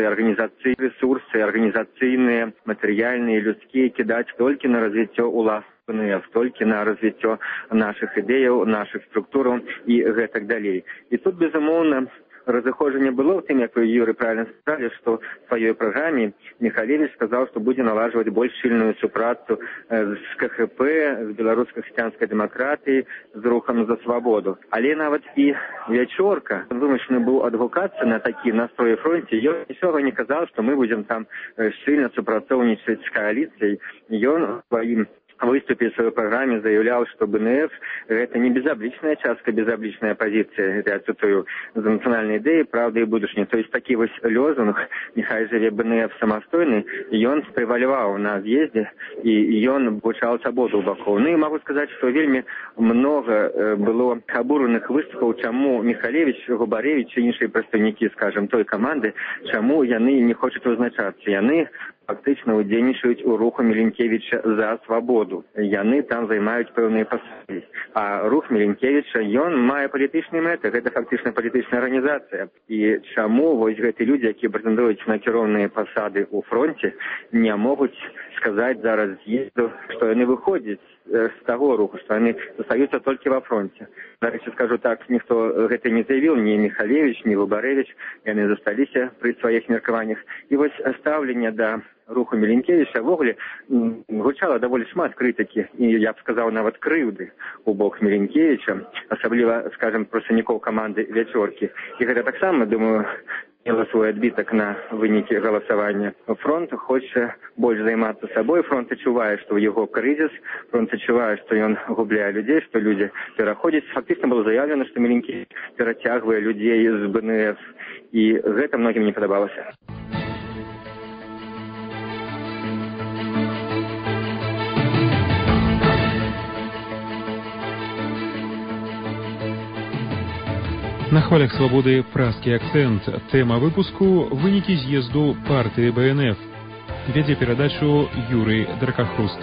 организационные, материальные, людские кидать только на развитие УЛАС. Только на развитие наших идей, наших структур и так далее. И тут, безумовно, разыходжанне было в тем, как вы, Юрий, правильно сказали, что в своей программе Михалевич сказал, что будет налаживать больше сильную супрацу с КХП, с белорусско-христианской демократией, с рухом за свободу. Але нават и Вячорка вымышленный был адвокатом на такие настрои фронте, и он ничего не сказал, что мы будем там сильно супрацовничать с коалицией. И он своим выступе в своей программе заявлял, что БНФ – это не безобличная частка, безобличная позиция, это я цитую, за национальные идеи, правда и будущее. То есть такие вот лозунг «Нехай живе БНФ самостойный», и он превалювал на съезде, и он вручал свободу боков. Ну и могу сказать, что вельми много было обуренных выступов, чему Михалевич, Губаревич и іншие представники, скажем, той команды, чему яны не хочет вызначаться. Яны фактично удзельнічаюць у руху Миленкевича за свободу. Яны там займаюць пэўныя пасады. А рух Миленкевича, ён мае палітычныя мэты. Гэта фактычна палітычная арганізацыя. І чаму вось гэты людзі, якія прэтэндуюць на кіроўныя пасады ў фронте, не могуць сказаць зараз з'езду, што яны выходзяць з таго руху, што яны застаюцца толькі ва фронте. Дарэчы, скажу так, ніхто гэта не заявіў, ні Михалевич, ні Губаревич, яны засталіся пры сваіх меркаваннях. І вось стаўленне да руху Миленкевича ввогуле гучала даволі шмат крытыкі, і я б сказаў нават крыўды у бок Миленкевича, асабліва, скажем, прадстаўнікоў каманды Вячоркі. І гэта таксама, думаю, мела свой адбітак на вынікі галасавання. Фронт хоча больш займацца сабой, фронт адчувае, што ў яго крызіс, фронт адчувае, што ён губляе людзей, што людзі пераходзяць. Фактычна было заявлена, што Миленкевич перацягвае людзей з БНФ, і гэта многім не падабалася. На хвалях свободы пражский акцент. Тема выпуску «Выники съезду партии БНФ». Веде передачу Юрий Дракохруст.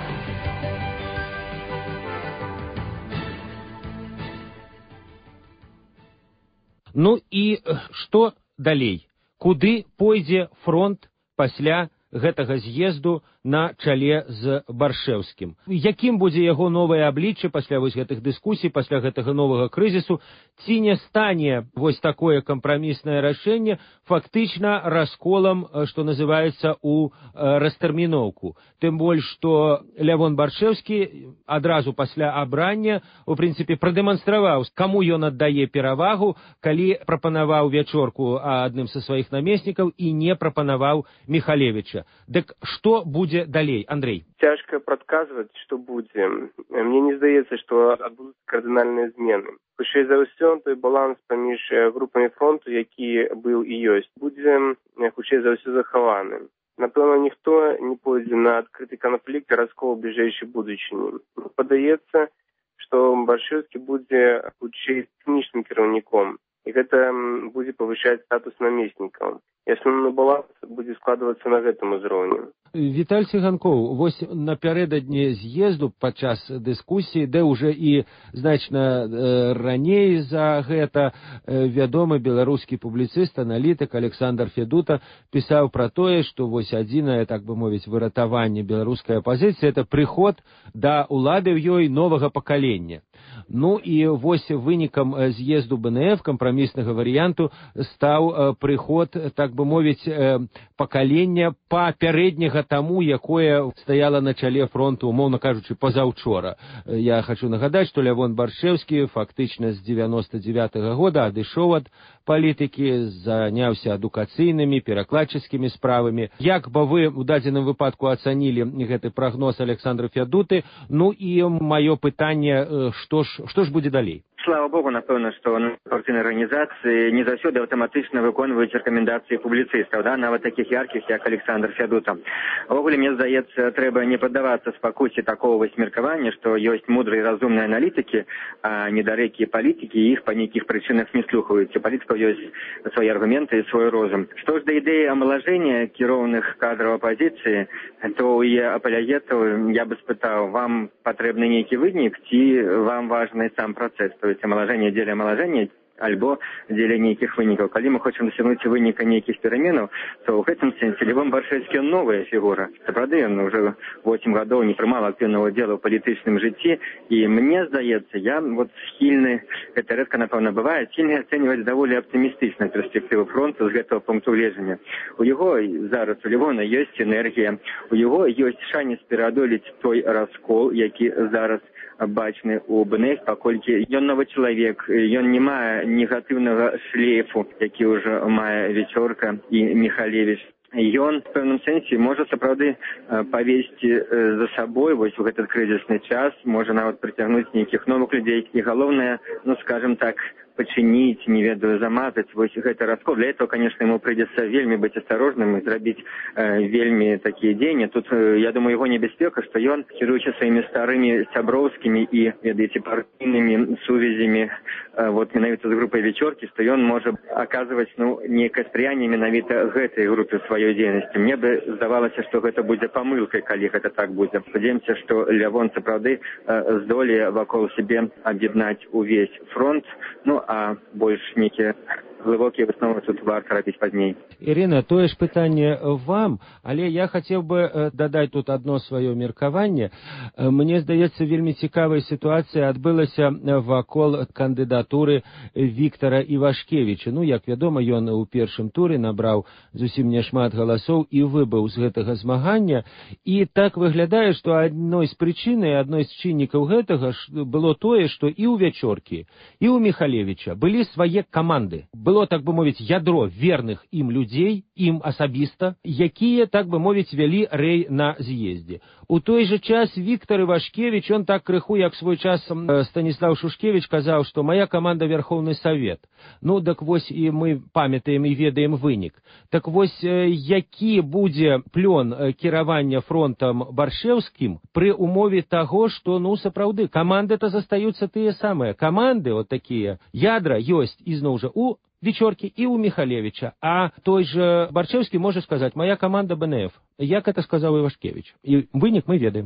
Ну і што далей? Куды пойдзе фронт пасля гэтага з'езду на чале з Баршэўскім? Якім будзе яго новае аблічча пасля вось гэтых дыскусій, пасля гэтага новага крызісу? Ці не стане вось такое кампраміснае рашэнне фактычна расколам, што называецца, у растэрміноўку? Тым больш, што Лявон Баршэўскі адразу пасля абрання, у прынцыпе, прадэманстраваў, каму ён аддае перавагу, калі прапанаваў Вячорку адным са сваіх намеснікаў і не прапанаваў Михалевича. Дык што будзе далей, Андрей? Цяжка прадказваць, што будзе. Мне не здаецца, што адбудуцца кардынальныя змены. Хутчэй за ўсё, той баланс паміж групамі фронту, які быў і ёсць, будзе хутчэй за ўсё захаваны. Напэўна, ніхто не пойдзе на адкрыты канфлікт і раскол у бліжэйшай будучыні. Падаецца, што Баршэўскі будзе хутчэй тэхнічным кіраўніком, і гэта будзе павышаць статус намеснікаў. І асноўны баланс будзе складвацца на гэтым узроўні. Віталь Цыганкоў, вось напярэдадні з'езду падчас дыскусіі, де ўжо і значна раней за гэта вядомы беларускі публіцыст, аналітык Александр Федута пісаў пра тое, што вось адзінае, так бы мовіць, выратаванне беларускай апазіцыі — это прыход да ўлады ў ёй новага пакалення. Ну і вось вынікам з'езду БНФ, кампраміснага варыянту, стаў прыход, так бы мовіць, пакалення папярэдняга таму, якое стаяла на чале фронту, умоўна кажучы, пазаўчора. Я хочу нагадаць, што Лявон Баршэўскі фактычна з 99-го года адышоў ад палітыкі, заняўся адукацыйнымі, перакладчыцкімі справамі. Як бы вы у дадзеным выпадку ацанілі гэты прагноз Александра Федуты? Ну і маё пытанне, што ж будзе далей? Слава богу, напэўна, што партыйныя арганізацыі не заўсёды аўтаматычна выконваюць рэкамендацыі публіцыстаў, да, нават такіх яркіх, як Александр Фядута. Увогуле, мне здаецца, трэба не паддавацца спакусе такого меркавання, што ёсць мудрыя і разумныя аналітыкі, а недарэкія палітыкі, і іх па нейкіх прычынах не слухаюць. У палітыкаў ёсць свае аргументы і свой розум. Што ж да ідэі амалажэння кіроўных кадраў апазіцыі, то у апалягетаў я бы спытаў, вам патрэбны нейкі вынік, ці вам важны сам працэс? Амалажэнне дзеля амалажэння альбо дзеля нейкіх вынікаў. Калі мы хочам дасягнуць выніка нейкіх пераменаў, то ў гэтым сэнсе Лявон Баршэўскі новая фігура. Сапраўды, ён уже 8 гадоў не прымаў актыўнага ўдзелу ў палітычным жыцці, і мне здаецца, я схільны, гэта рэдка, напэўна, бывае, схільны ацэньваць даволі аптымістычна перспектыву фронту з гэтага пункту гледжання. У яго зараз, у Лявона, ёсць энергія, у яго ёсць шанец пераадолець той раскол, які зараз бачны у БНФ, паколькі ён новы чалавек, ён не мае негатыўнага шлейфу, які ўжо мае Вечорка і Міхалевіч. Ён, в пэўным сэнсе, можа сапраўды павесці за сабой вось у гэты крызісны час, можа нават прыцягнуць нейкіх новых людзей. І галоўнае, скажем так, пачыніць, не ведаю, замазаць вось гэты раскол. Для этого, конечно, ему придется вельмі быць асторожным і зрабіць вельмі такія дзеянні. Тут, я думаю, его небяспека, што ён, кіруючы сваімі старымі сяброўскімі і, ведаеце, партыйнымі сувязямі, менавіта з групай Вечоркі, што ён можа аказваць, нейкае спрыянне менавіта гэтай групе сваёй дзейнасці. Мне бы здавалася, што гэта будзе памылкай, калі гэта так будзе. Спадзяёмся, што Лявон сапраўды здолее вакол сябе аб'яднаць увесь фронт, а больш нейкія глыбокія высновы тут варта рабіць пазней. Ірына, тое ж пытанне вам, але я хацеў бы дадаць тут адно сваё меркаванне. Мне здаецца, вельмі цікавая сітуацыя адбылася вакол кандыдатуры Віктара Івашкевіча. Як вядома, ён у першым туры набраў зусім няшмат галасоў і выбыў з гэтага змагання. І так выглядае, што адной з прычыны, адной з чыннікаў гэтага было тое, што і ў Вечоркі, і ў Міхалевіча былі свае каманды. Было, так бы мовіць, ядро верных ім людзей, ім асабіста, якія, так бы мовіць, вялі рэй на з'ездзе. У той жа час Віктар Івашкевіч, он так крыху, як свой час Станіслав Шушкевіч казаў, што моя каманда Верховны Савет. Так вось і мы памятаем і ведаем вынік. Так вось, які будзе плён кіравання фронтам Баршэўскім пры умове таго, што, сапраўды, каманды-то застаюцца тыя самыя. Каманды, такія, ядра ёсць, ізноў жа, у Вечоркі і ў Міхалевіча, а той же Баршэўскі можа сказаць, моя каманда БНФ. Як это сказаў Івашкевіч? І вынік мы ведаем.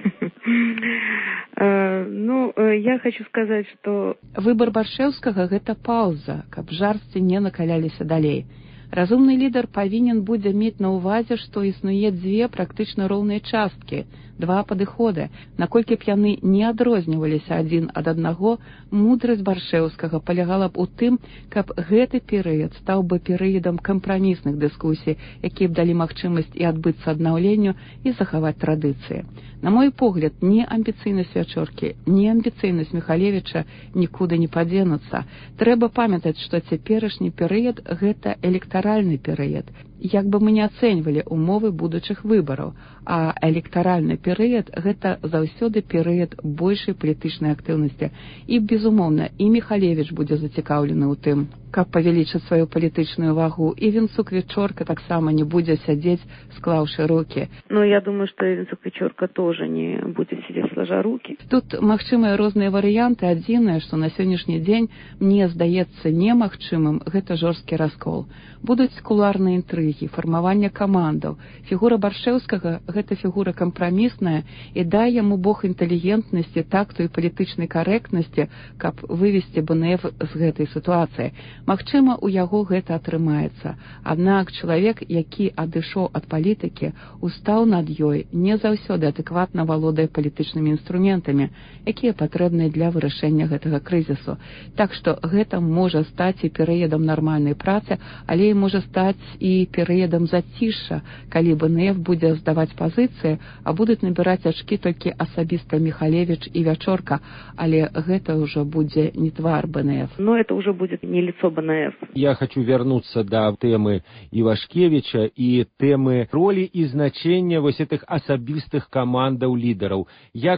Я хочу сказаць, што выбар Баршэўскага – гэта паўза, каб жарсці не накаляліся далей. Разумны лідар павінен будзе мець на ўвазе, што існуе дзве практычна роўныя часткі, два падыходы. Наколькі б яны не адрозніваліся адзін ад аднаго, мудрасць Баршэўскага палягала б у тым, каб гэты перыяд стаў бы перыядам кампрамісных дыскусій, якія б далі магчымасць і адбыцца аднаўленню і захаваць традыцыі. На мой погляд, ні амбіцыйнасць Вечоркі, ні амбіцыйнасць Міхалевіча нікуды не падзенуцца. Трэба памятаць, што цяперашні перыяд – гэта электаральны перыяд. Як бы мы не ацэньвалі умовы будучых выбараў, а электаральны перыяд – гэта заўсёды перыяд большай палітычнай актыўнасці. І, безумоўна, і Міхалевіч будзе зацікаўлены ў тым, каб павялічыць сваю палітычную вагу, і Вінцук Вечорка таксама не будзе сядзець, склаўшы рукі. Я думаю, што і Вінцук Вечорка тоже не будзе сядзець, сложа рукі. Тут магчымыя розныя варыянты. Адзінае, што на сённяшні дзень, мне здаецца немагчымым, гэта жорсткі раскол. Будуць кулуарныя інтрыгі, фармаванне камандаў. Фігура Баршэўскага – гэта фігура кампрамісная, і дай яму Бог інтэлігентнасці, такту і палітычнай карэктнасці, каб вывесці БНФ з гэтай сітуацыі. Магчыма, у яго гэта атрымаецца. Аднак чалавек, які адышоў ад палітыкі, устаў над ёй, не заўсёды адэкватна валодае палітычнымі інструментамі, якія патрэбныя для вырашэння гэтага крызісу. Так што гэта можа стаць і перыядам нармальнай працы, але і можа стаць і перыядам зацішша, калі БНФ будзе здаваць пазіцыі, а будуць набіраць ачкі толькі асабіста Міхалевіч і Вечорка, але гэта ўжо будзе не твар БНФ. Это уже будет не лицо БНФ. Я хочу вернуться до темы Ивашкевича и темы роли и значения вось этих асабістых камандаў лідараў. Як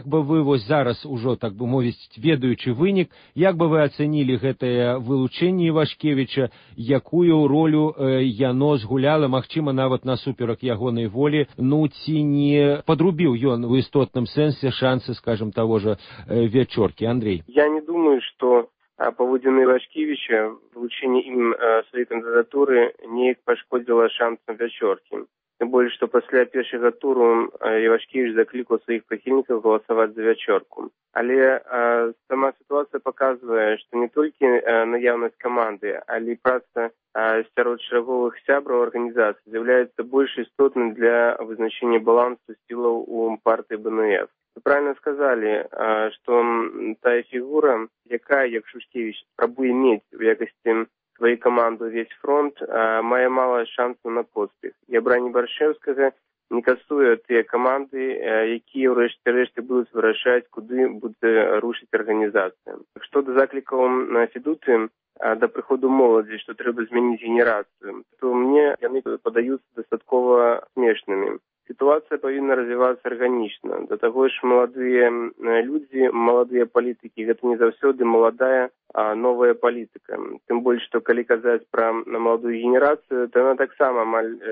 як бы вы вось зараз ужо, так бы мовіць, ведаючы вынік, як бы вы ацэнілі гэтае вылучэнне Івашкевіча, якую ролю яно згуляла, магчыма, нават насуперак ягонай волі, ну ці не подрубіў ён у істотным сэнсе шансы, скажем, того же Вечоркі? Андрей. Я не думаю, что поводины Ивашкевича, вручение им своей кандидатуры не пошкодило шансам Вечоркі. Тем более, что после первого тура Ивашкевич закликал своих прихильников голосовать за Вечорку. Але сама ситуация показывает, что не только наявность команды, але и праца сярод шаговых сябраў организации является больше істотным для вызначения баланса силаў у партии БНФ. Вы правильно сказали, что та фигура, якая, як Шушкевич, спрабуе мець в якасці свою команду весь фронт, мае мало шансов на поспех. І абранне Баршэўскага не касуе тыя каманды, якія ўрэшце рэшце будуць вырашаць, куды будзе рушыць арганізацыя. Што да заклікаў на Федуты да прыходу моладзі, што трэба змяніць генерацыю, то мне яны падаюцца дастаткова смешнымі. Ситуация повинна развиваться органично. До того ж, молодые люди, молодые политики, это не заўсёды молодая, а новая политика. Тем более, что коли казаць про молодую генерацию, то она так само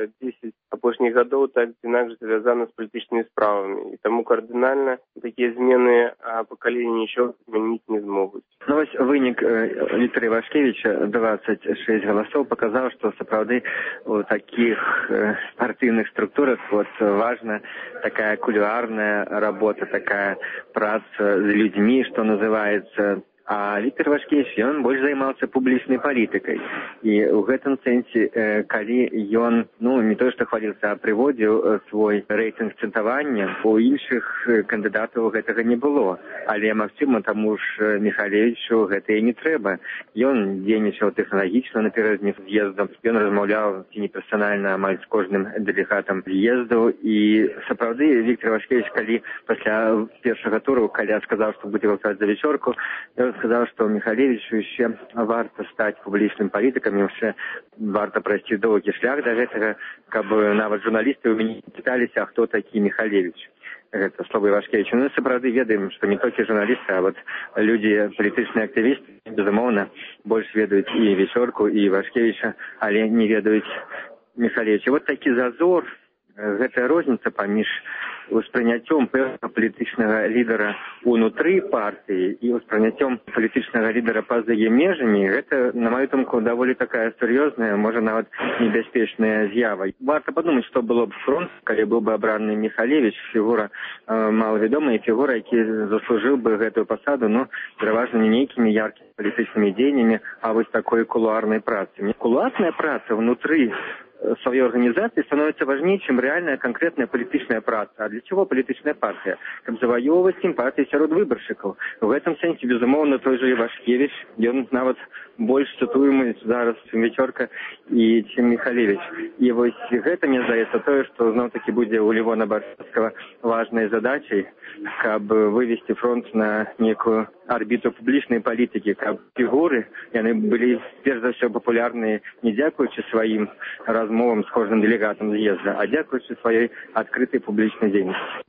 10 апошніх гадоў так інакш звязана с политическими справами. И тому кардинально такие змены поколения еще змяніць не змогуць. Ну, вось вынік Віктора Івашкевіча 26 голосов показал, что сапраўды у таких партийных структурах вот важна такая кулуарная работа, такая праца с людьми, что называется. А Віктор Івашкевіч, ён больш займаўся публічнай палітыкай. І ў гэтым сэнсе, калі ён, не то што хваліўся, а прыводзіў свой рэйтынг цэнтавання, у іншых кандыдатаў гэтага не было. Але, магчыма, таму ж Міхалевічу гэта і не трэба. Ён дзейнічаў тэхналагічна напярэдадні з'ездам, ён размаўляў ці не персанальна амаль з кожным дэлегатам з'езду. І сапраўды Віктор Івашкевіч, калі пасля першага туру, калі сказаў, што будзе галасаваць за Вечорку, сказал, что Михалевичу еще варто стать публичным политиком, еще варто пройти долгий шлях до этого, как бы нават журналисты у меня пытались, а кто такие Михалевич. Это слово Ивашкевича. Ну, сапраўды ведаем, что не только журналисты, а вот люди, политичные активисты, безумоўно, больше ведают и Вечорку, и Ивашкевича, але не ведают Михалевича. Вот такі зазор, гэтая розніца паміж успрыняццём пэўнага палітычнага лідара унутры партыі і успрыняццём палітычнага лідара па-за яе межамі, гэта, на маю думку, даволі такая сур'ёзная, можа нават небяспечная з'ява. Варта падумаць, што было б фронт, калі быў бы абраны Михалевич, фігура малавядомая, фігура, які заслужыў бы гэтую пасаду, пераважна не нейкімі яркімі палітычнымі дзеяннямі, а вось такой кулуарнай працай. Кулуарная праца внутри своей организации становится важнее, чем реальная конкретная политическая праца. А для чего политическая партия? Как завоевывать симпатии сярод выборщиков. В этом сенсе, безумовно, той же Ивашкевич, он нават больше цитуемый зараз, чем Вечорка и чем Михалевич. И вот это, мне здаецца, тое, что зноў-таки будзе у Левона Баршэўскага важной задачей, как вывести фронт на некую орбиту публичной политики, как фигуры, яны были, перш за все, популярны не дзякуючы своим размовам с кожным делегатом з'езда, а дзякуючы своей открытой публичной деятельности.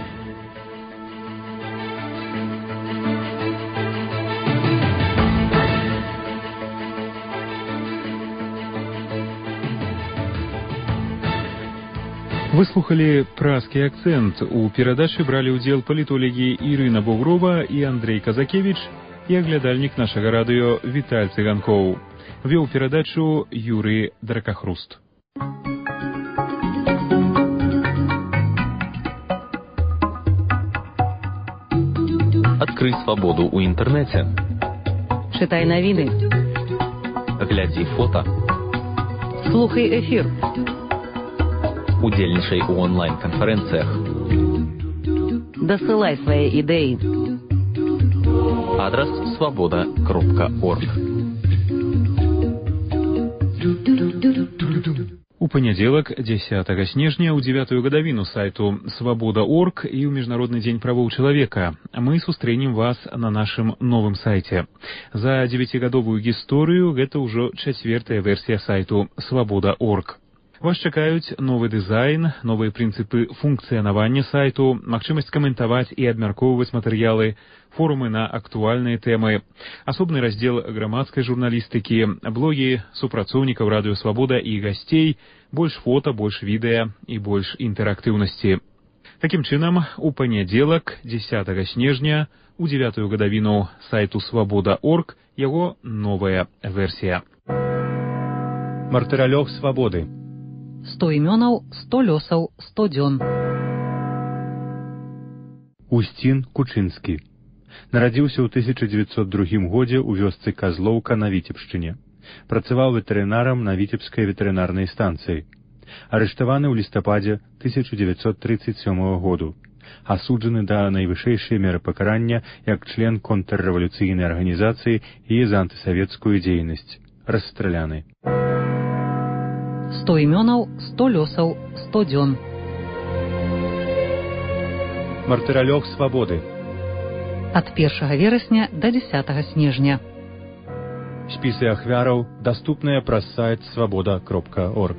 Вы слухали «Празкі акцэнт». У перадачы бралі ўдзел палітолагі Ірына Бугрова і Андрей Казакевіч і аглядальнік нашага радыё Віталь Цыганкоў. Вёў перадачу Юрий Дракахруст. Адкрый свабоду ў інтэрнэце. Чытай навіны. Глядзі фота. Слухай эфір. Удзельнічай у онлайн-канферэнцыях. Дасылай свае ідэі. Адрас свабода.орг. У панядзелак, 10 снежня, ў 9-ю гадавіну сайту «Свабода.орг» і ў Міжнародны дзень правоў чалавека мы сустрэнем вас на нашым новым сайце. За 9-гадовую гісторыю гэта ўжо 4-я версія сайту «Свабода.орг». Вас чакаюць новы дызайн, новыя прынцыпы функцыянавання сайту, магчымасць каментаваць і абмяркоўваць матэрыялы, форумы на актуальныя тэмы, асобны раздзел грамадскай журналістыкі, блогі супрацоўнікаў Радыё Свабода і гасцей, больш фота, больш відэа і больш інтэрактыўнасці. Такім чынам, у панядзелак, 10 снежня, у 9-ю гадавіну сайту Свабода.орг яго новая версія. Мартыралёг Свабоды. 100 імёнаў, 100 лёсаў, 100 дзён. Усцін Кучынскі. Нарадзіўся ў 1902 годзе ў вёсцы Казлоўка на Віцебшчыне. Працаваў ветэрынарам на Віцебскай ветэрынарнай станцыі. Арыштаваны ў лістападзе 1937 году. Асуджаны да найвышэйшай меры пакарання як член контррэвалюцыйнай арганізацыі і за антысавецкую дзейнасць. Расстраляны. 100 імёнаў, 100 лёсаў, 100 дзён. Мартыралёг Свабоды. Ад 1 верасня да 10 снежня. Спісы ахвяраў даступныя праз сайт свабода.орг.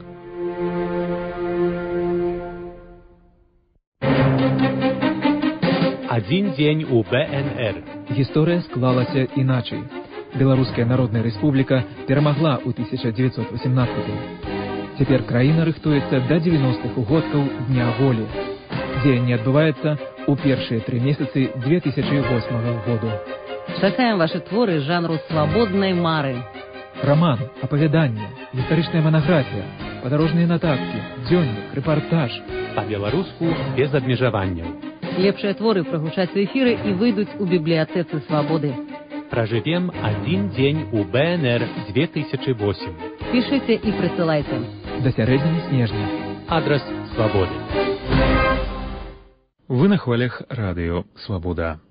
Адзін дзень у БНР. Гісторыя склалася іначай. Беларуская Народная Рэспубліка перамагла ў 1918-м. Цяпер краіна рыхтуецца да 90-х угодкаў Дня волі. Дзеянне адбываецца ў першыя 3 месяцы 2008 году. Чакаем вашы творы жанру свабоднай мары. Раман, апавяданне, гістарычная манаграфія, падарожныя нататкі, дзённік, рэпартаж. Па-беларуску без абмежаванняў. Лепшыя творы прагучаць у эфіры і выйдуць у бібліятэцы Свабоды. Пражывем адзін дзень у БНР 2008. Пішыце і прысылайце. Да сярэдзіны снежня. Адрас Свабоды. Вы на хвалях Радыё Свабода.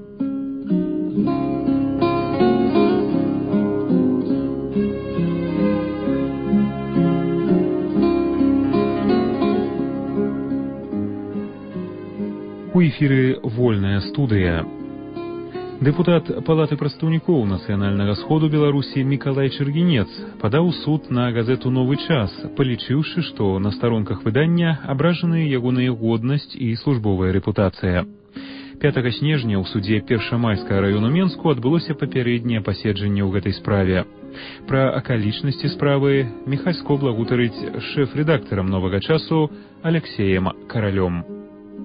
У эфіры вольная студыя. Дэпутат Палаты прадстаўнікоў Нацыянальнага сходу Беларусі Мікалай Чыргінец падаў суд на газету «Новы час», палічыўшы, што на старонках выдання абражаны ягоная годнасць і службовая рэпутацыя. 5 снежня ў судзе Першамайскага раёну Менску адбылося папярэдняе паседжанне ў гэтай справе. Пра акалічнасці справы Міхальско благутарыць шэф-рэдактарам «Новага часу» Алексеем Каралём.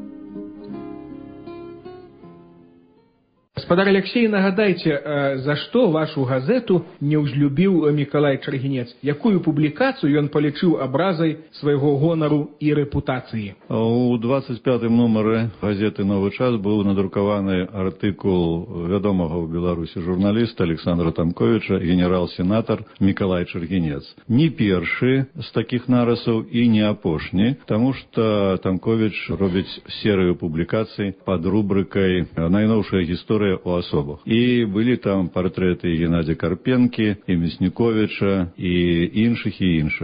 Гаспадар Алексей, нагадайце, за што вашу газету не ўзлюбіў Мікалай Чыргінец? Якую публікацыю ён палічыў абразай свайго гонару і рэпутацыі? У 25-м нумары газеты «Новы час» быў надрукаваны артыкул вядомага ў Беларусі журналіста Александра Тамковіча, генерал-сенатар Мікалай Чыргінец. Не першы з такіх нарысаў і не апошні, таму што Тамковіч робіць серыю публікацый пад рубрыкай «Найноўшая гісторыя у асобах». І былі там партрэты Геннадзя Карпенкі, і Мясніковіча, і іншых.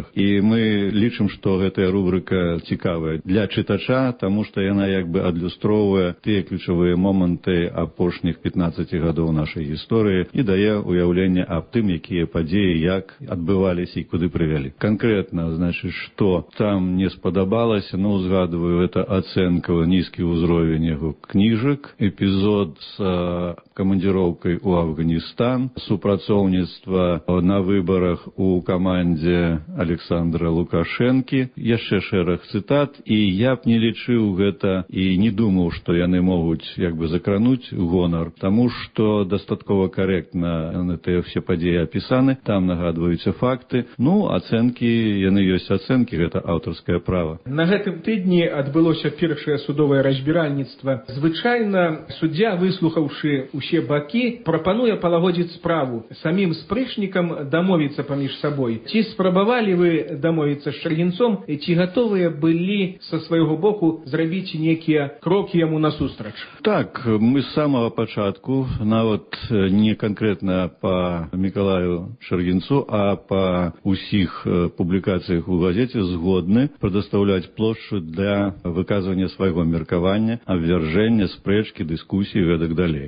І мы лічым, што гэтая рубрыка цікавая для чытача, таму што яна як бы адлюстроўвае тыя ключавыя моманты апошніх 15 гадоў нашай гісторыі і дае ўяўленне аб тым, якія падзеі, як адбываліся і куды прывялі. Канкрэтна, значыць, што там не спадабалася, згадываю, это ацэнка, нізкі ўзровень яго кніжак, эпізод з камандзіроўкай у Афганістан, супрацоўніцтва на выбарах у камандзе Александра Лукашэнкі, яшчэ шэраг цытат, і я б не лічыў гэта і не думаў, што яны могуць як бы закрануць гонар, таму што дастаткова карэктна тыя ўсе падзеі апісаны, там нагадваюцца факты, ацэнкі, яны ёсць ацэнкі, гэта аўтарскае права. На гэтым тыдні адбылося першае судовае разбіральніцтва. Звычайна суддзя, выслухаўшы усе бакі, прапануе палагодзіць справу, самім спрэчнікам дамовіцца паміж сабой. Ці спрабавалі вы дамовіцца з Чыргінцом, ці гатовыя былі са свайго боку зрабіць нейкія крокі яму насустрач? Так, мы з самага пачатку, нават не канкрэтна па Мікалаю Чыргінцу, а па ўсіх публікацыях у газеце згодны прадастаўляць плошчу для выказвання свайго меркавання, абвяржэння, спрэчкі, дыскусіі і гэтак далей.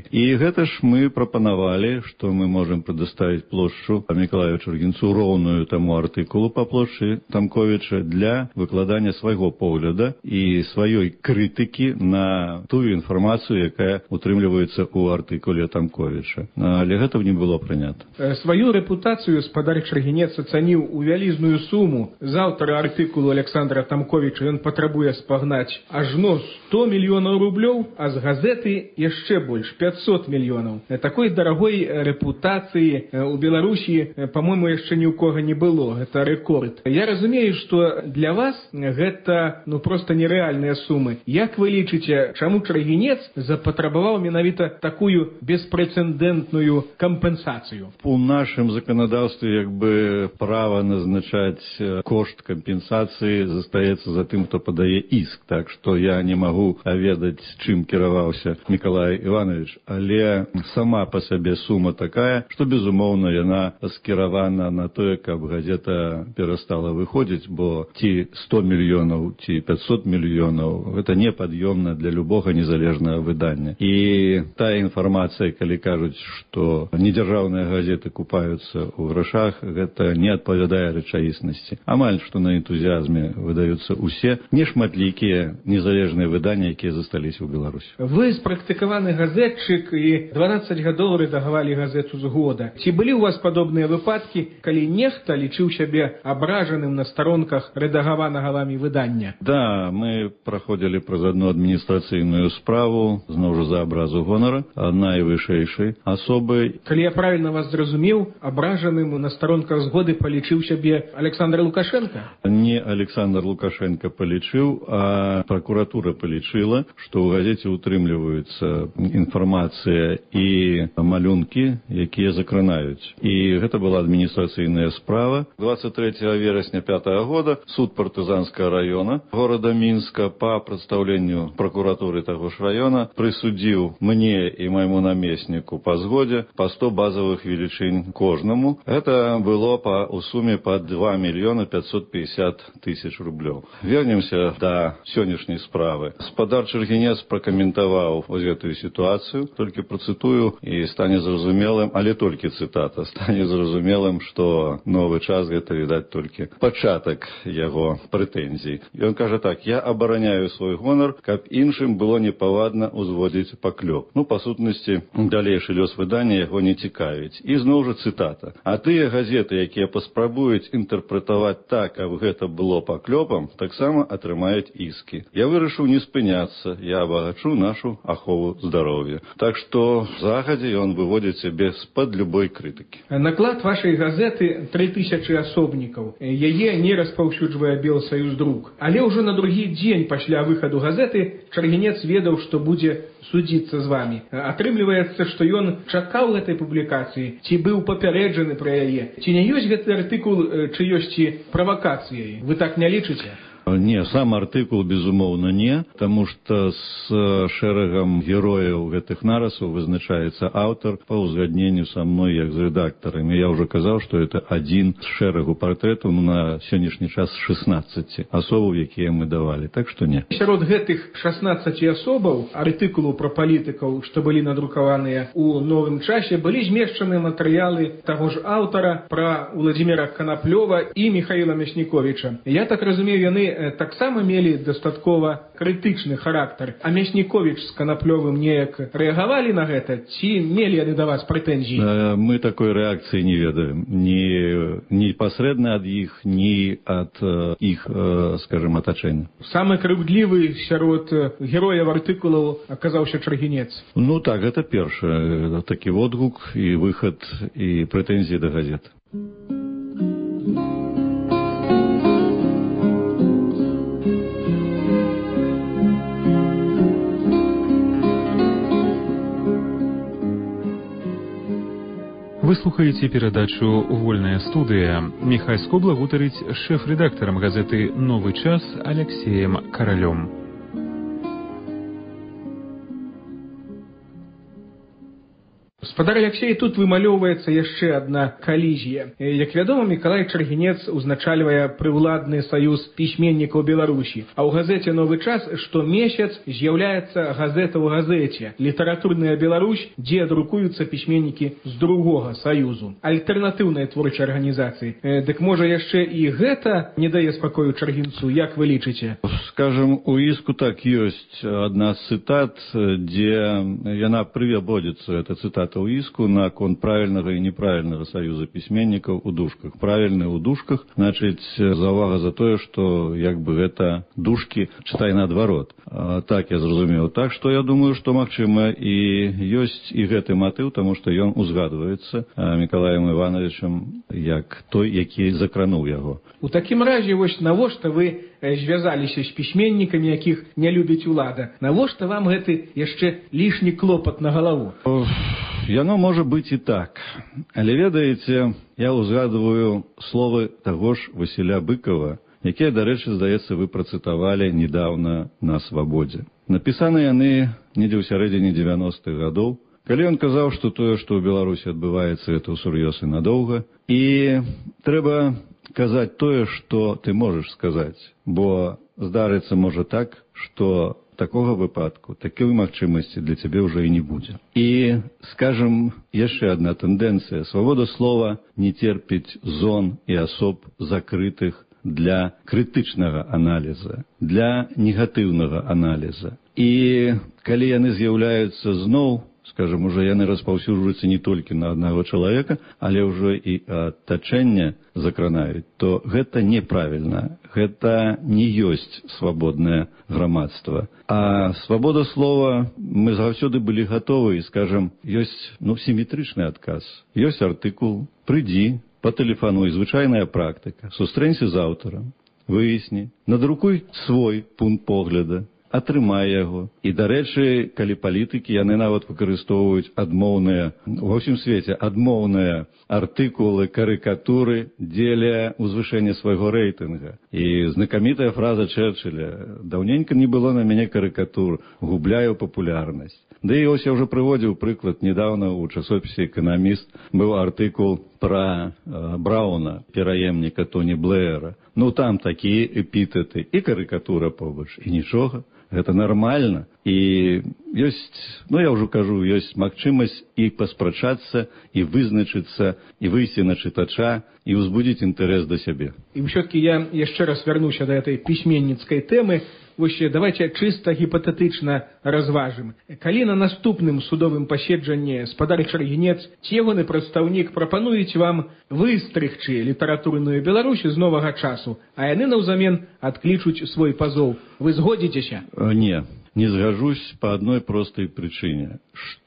І гэта ж мы прапанавалі, што мы можам прадставіць плошчу Мікалаю Чаргінцу роўную таму артыкулу па плошчы Тамковіча для выкладання свайго погляда і сваёй крытыкі на тую інфармацыю, якая утрымліваецца ў артыкуле Тамковіча. Але гэта не было прынята. Сваю рэпутацыю спадар Чаргінец ацаніў у вялізную суму. З аўтара артыкулу Александра Тамковіча ён патрабуе спагнаць ажно 100 мільёнаў рублёў, а з газеты яшчэ больш 500 мільёнаў. Такой дарагой рэпутацыі у Беларусі, па-мойму, яшчэ ні ў кога не было. Гэта рэкорд. Я разумею, што для вас гэта проста нерэальныя сумы. Як вы лічыце, чаму Чаргінец запатрабаваў менавіта такую беспрэцэдэнтную кампенсацыю? У нашым заканадаўстве права назначаць кошт кампенсацыі застаецца за тым, хто падае іск. Так што я не магу ведаць, чым кіраваўся Мікалай Іванович, але сама па сабе сума такая, што, безумоўна, яна скіравана на тое, каб газета перастала выходзіць, бо ці 100 мільёнаў, ці 500 мільёнаў, гэта непад'ёмна для любога незалежнага выдання. І тая інфармацыя, калі кажуць, што недзяржаўныя газеты купаюцца ў грашах, гэта не адпавядае рэчаіснасці. Амаль што на энтузіазме выдаюцца ўсе нешматлікія незалежныя выданні, якія засталіся ў Беларусі. Вы спрактыкаваны газетчык і 12 гадоў рэдагавалі газету «Згода». Ці былі ў вас падобныя выпадкі, калі нехта лічыў сябе абражаным на старонках рэдагаванага вамі выдання? Да, мы праходзілі праз адну адміністрацыйную справу, зноў жа за абразу гонара, найвышэйшай асобы. Калі я правільна вас зразумеў, абражаным на старонках «Згоды» палічыў сябе Александр Лукашенко? Не Александр Лукашенко палічыў, а прокуратура палічыла, што ў газеце утрымліваюцца інфармацыя і малюнкі, якія закранаюць. І гэта была адміністрацыйная справа. 23 верасня 5 года суд партызанскага района горада Мінска па прадстаўленню прокуратуры таго ж района прысудзіў мне і майму намесніку па згодзе па 100 базавых велічынь кожнаму. Гэта было у суме па 2 мільёны 550 тысяч рублёў. Вернемся да сённяшняй справы. Спадар Чаргінец пракаментаваў гэтую сітуацыю, толькі працытую і стане зразумелым, але толькі цытата, стане зразумелым, што новы час гэта, відаць, толькі пачатак яго прэтэнзій. Ён кажа так: я абараняю свой гонар, каб іншым было непавадна ўзводзіць паклёп. Па сутнасці, далейшы лёс выдання яго не цікавіць. І зноў жа цытата: а тыя газеты, якія паспрабуюць інтэрпрэтаваць так, каб гэта было паклёпам, таксама атрымаюць іскі. Я вырашыў не спыняцца, я абагачу нашу ахову здароўя. Так што загадзя ён выводзіць сябе з-пад любой крытыкі. Наклад вашай газеты 3000 асобнікаў. Яе не распаўсюджвае Белсаюздрук. Але ўжо на другі дзень пасля выхаду газеты Чаргінец ведаў, што будзе судзіцца з вамі. Атрымліваецца, што ён чакаў гэтай публікацыі, ці быў папярэджаны пра яе. Ці не ёсць гэты артыкул чыёсьці правакацыяй? Вы так не лічыце? Не, сам артыкул, безумоўна, не, таму што з шэрагам герояў гэтых нарысаў вызначаецца аўтар па ўзгадненню са мной як з рэдактарам. Я ўжо казаў, што гэта адзін з шэрагу партрэтаў на сённяшні час 16 асобаў, якія мы давалі. Так што не. Сярод гэтых 16 асобаў артыкулу пра палітыкаў, што былі надрукаваныя ў новым часе, былі змешчаны матэрыялы таго ж аўтара пра Уладзіміра Канаплёва і Міхаіла Мясніковіча. Я так разумею, яны таксама мелі дастаткова крытычны характар. А Мясніковіч з Канаплёвым неяк рэагавалі на гэта? Ці мелі яны да вас прэтэнзіі? Мы такой рэакцыі не ведаем. Ні непасрэдна ад іх, ні ад іх, скажем, атачэння. Самы крыўдлівы сярод герояў артыкулаў аказаўся Чаргінец. Так, гэта першы такі водгук і выхад і прэтэнзіі да газет. Вы слухаеце перадачу «Вольная студыя». Міхай Скобла гутарыць з шэф-рэдактарам газеты «Новы час» Алексеем Каралём. Спадар Алексей, тут вымалёўваецца яшчэ адна калізія. Як вядома, Мікалай Чаргінец узначальвае прыўладны саюз пісьменнікаў Беларусі, а ў газеце «Новы час» штомесяц з'яўляецца газета ў газеце «Літаратурная Беларусь», дзе друкуюцца пісьменнікі з другога саюзу, альтэрнатыўнай творчай арганізацыі. Дык можа яшчэ і гэта не дае спакою Чаргінцу, як вы лічыце? Скажем, у іску так ёсць адна з цытат, дзе яна прыводзіцца, это цытата ў іску, наконт правільнага і неправільнага саюза пісьменнікаў у дужках. Правільны ў дужках, значыць, заўвага за тое, што як бы гэта дужкі, чытай наадварот. Так я зразумеў. Так што я думаю, што магчыма і ёсць і гэты матыў, таму што ён узгадваецца Мікалаем Івановичам як той, які закрануў яго. У такім разе, вось навошта вы звязаліся з пісьменнікамі, якіх не любіць улада? Навошта вам гэты яшчэ лішні клопат на галаву? Яно можа быць і так. Але ведаеце, я ўзгадваю словы таго ж Васіля Быкова, якія, дарэчы, здаецца, вы працытавалі недаўна на «Свабодзе». Напісаны яны недзе ў сярэдзіне 90-х гадоў, калі ён казаў, што тое, што ў Беларусі адбываецца, это ўсур'ёз і надоўга, і трэба казаць тое, што ты можаш сказаць, бо здарыцца можа так, што такога выпадку, такой магчымасці для цябе ўжо і не будзе. І, скажем, яшчэ адна тэндэнцыя. Свабода слова не терпіць зон і асоб закрытых для крытычнага аналіза, для негатыўнага аналіза. І калі яны з'яўляюцца зноў, скажем, уже яны распаўсюджваюцца не толькі на аднаго чалавека, але ўжо і атачэнне закранаюць, то гэта неправільна. Гэта не ёсць свабоднае грамадства. А свабода слова, мы заўсёды былі гатовы, і, скажем, ёсць сіметрычны адказ. Ёсць артыкул, прыйдзі, патэлефануй, звычайная практыка, сустрэнься з аўтарам, выясні, надрукуй свой пункт погляда, атрымай яго. І, дарэчы, калі палітыкі, яны нават выкарыстоўваюць адмоўныя, ва ўсім свеце, адмоўныя артыкулы, карыкатуры дзеля ўзвышэння свайго рэйтынга. І знакамітая фраза Чэрчылля: «Даўненька не было на мяне карыкатур, губляю папулярнасць». Да і ось я ўжо прыводзіў прыклад, недаўна ў часопісе «Эканаміст» быў артыкул пра Брауна, пераемніка Тоні Блэера. Там такія эпітэты і карыкатура побач, і нічога. Гэта нармальна. І ёсць, я ўжо кажу, ёсць магчымасць і паспрачацца, і вызначыцца, і выйсці на чытача, і ўзбудзіць інтарэс да сябе. І ўсё-таки я яшчэ раз вярнуся да этой пісьменніцкай тэмы. Вось давайте чыста гіпатэтычна разважым. Калі на наступным судовым паседжанні спадар Чаргінец ці ягоны прадстаўнік прапануюць вам выстрыгчы літаратурную Беларусь з новага часу, а яны наўзамен адклічуць свой пазоў, вы згодзіцеся? Не згажусь па адной простай прычыне,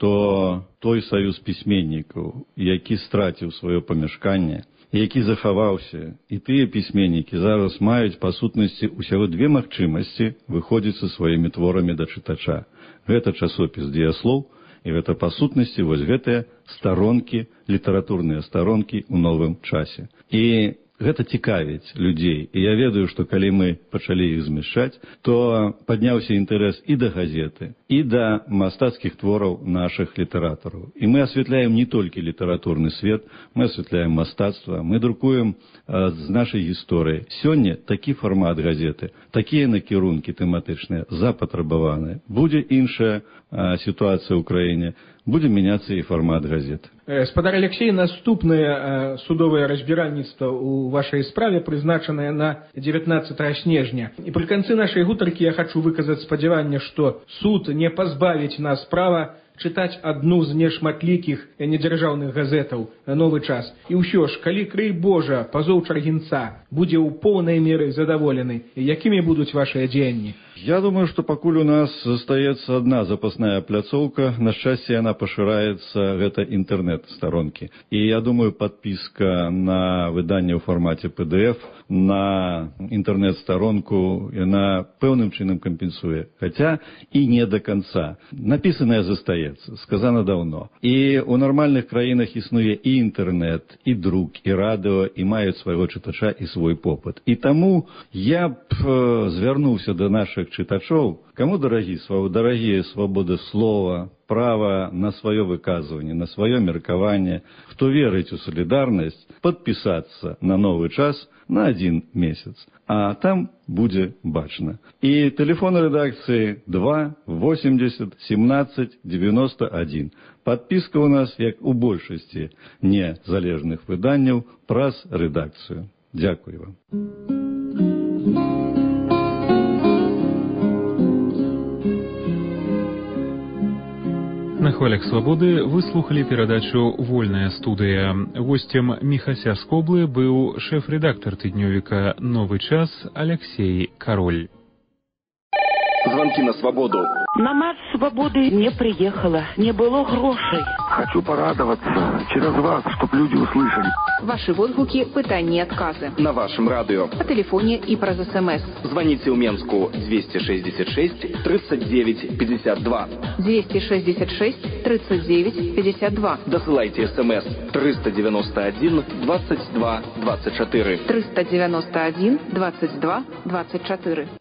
што той саюз пісьменнікаў, які страціў сваё памяшканне, які захаваўся, і тыя пісьменнікі зараз маюць па сутнасці ўсяго две магчымасці выходзіць са сваімі творамі да чытача. Гэта часопіс «Дзеяслоў», і гэта па сутнасці вось гэтыя старонкі, літаратурныя старонкі ў новым часе. І гэта цікавіць людзей. І я ведаю, што калі мы пачалі іх змяшчаць, то падняўся інтарэс і да газеты, і да мастацкіх твораў нашых літаратараў. І мы асвятляем не толькі літаратурны свет, мы асвятляем мастацтва, мы друкуем з нашай гісторыі. Сёння такі фармат газеты, такія накірункі тэматычныя запатрабаваныя. Будзе іншая сітуацыя ў краіне, будзе мяняцца і фармат газет. Спадар Алексей, наступнае судовае разбіральніцтва ў вашай справе прызначанае на 19 снежня. І пры канцы нашай гутаркі я хачу выказаць спадзяванне, што суд не пазбавіць нас права чытаць адну з нешматлікіх недзяржаўных газетаў «Новы час». І ўсё ж, калі, крый Божа, пазоў Чаргінца будзе ў поўнай меры задаволены, якімі будуць вашыя дзеянні? Я думаю, што пакуль у нас застаецца адна запасная пляцоўка, на шчасце яна пашыраецца, гэта інтэрнэт-старонкі. І я думаю, падпіска на выданне ў фармаце PDF, на інтэрнэт-старонку, яна пэўным чынам кампенсуе. Хаця і не да канца. Напісанае застаецца, сказана даўно. І ў нармальных краінах існуе і інтэрнэт, і друк, і радыо, і маюць свайго чытача і свой попыт. І таму я б звярнуўся да нашых чытачоў, Кому дорогие свобода слова, право на свое выказывание, на свое меркование, кто верит в солидарность, подписаться на новый час на 1 месяц. А там будет бачно. И телефон редакции 2 80 17 91. Подписка у нас, як у большасці незалежных выданняў, праз редакцию. Дякую вам. На хвалях свабоды вы слухали перадачу «Вольная студыя». Гостем Міхася Скоблы быў шэф-рэдактар тыднёвіка «Новый час» Алексей Король. Звонки на свободу. На марш свободы не приехала, не было грошей. Хочу порадоваться через вас, чтоб люди услышали. Ваши водгуки, пытания, отказы. На вашем радио. По телефоне и праз СМС. Звоните в Менску 266 39 52. 266 39 52. Досылайте СМС 391 22 24. 391 22 24.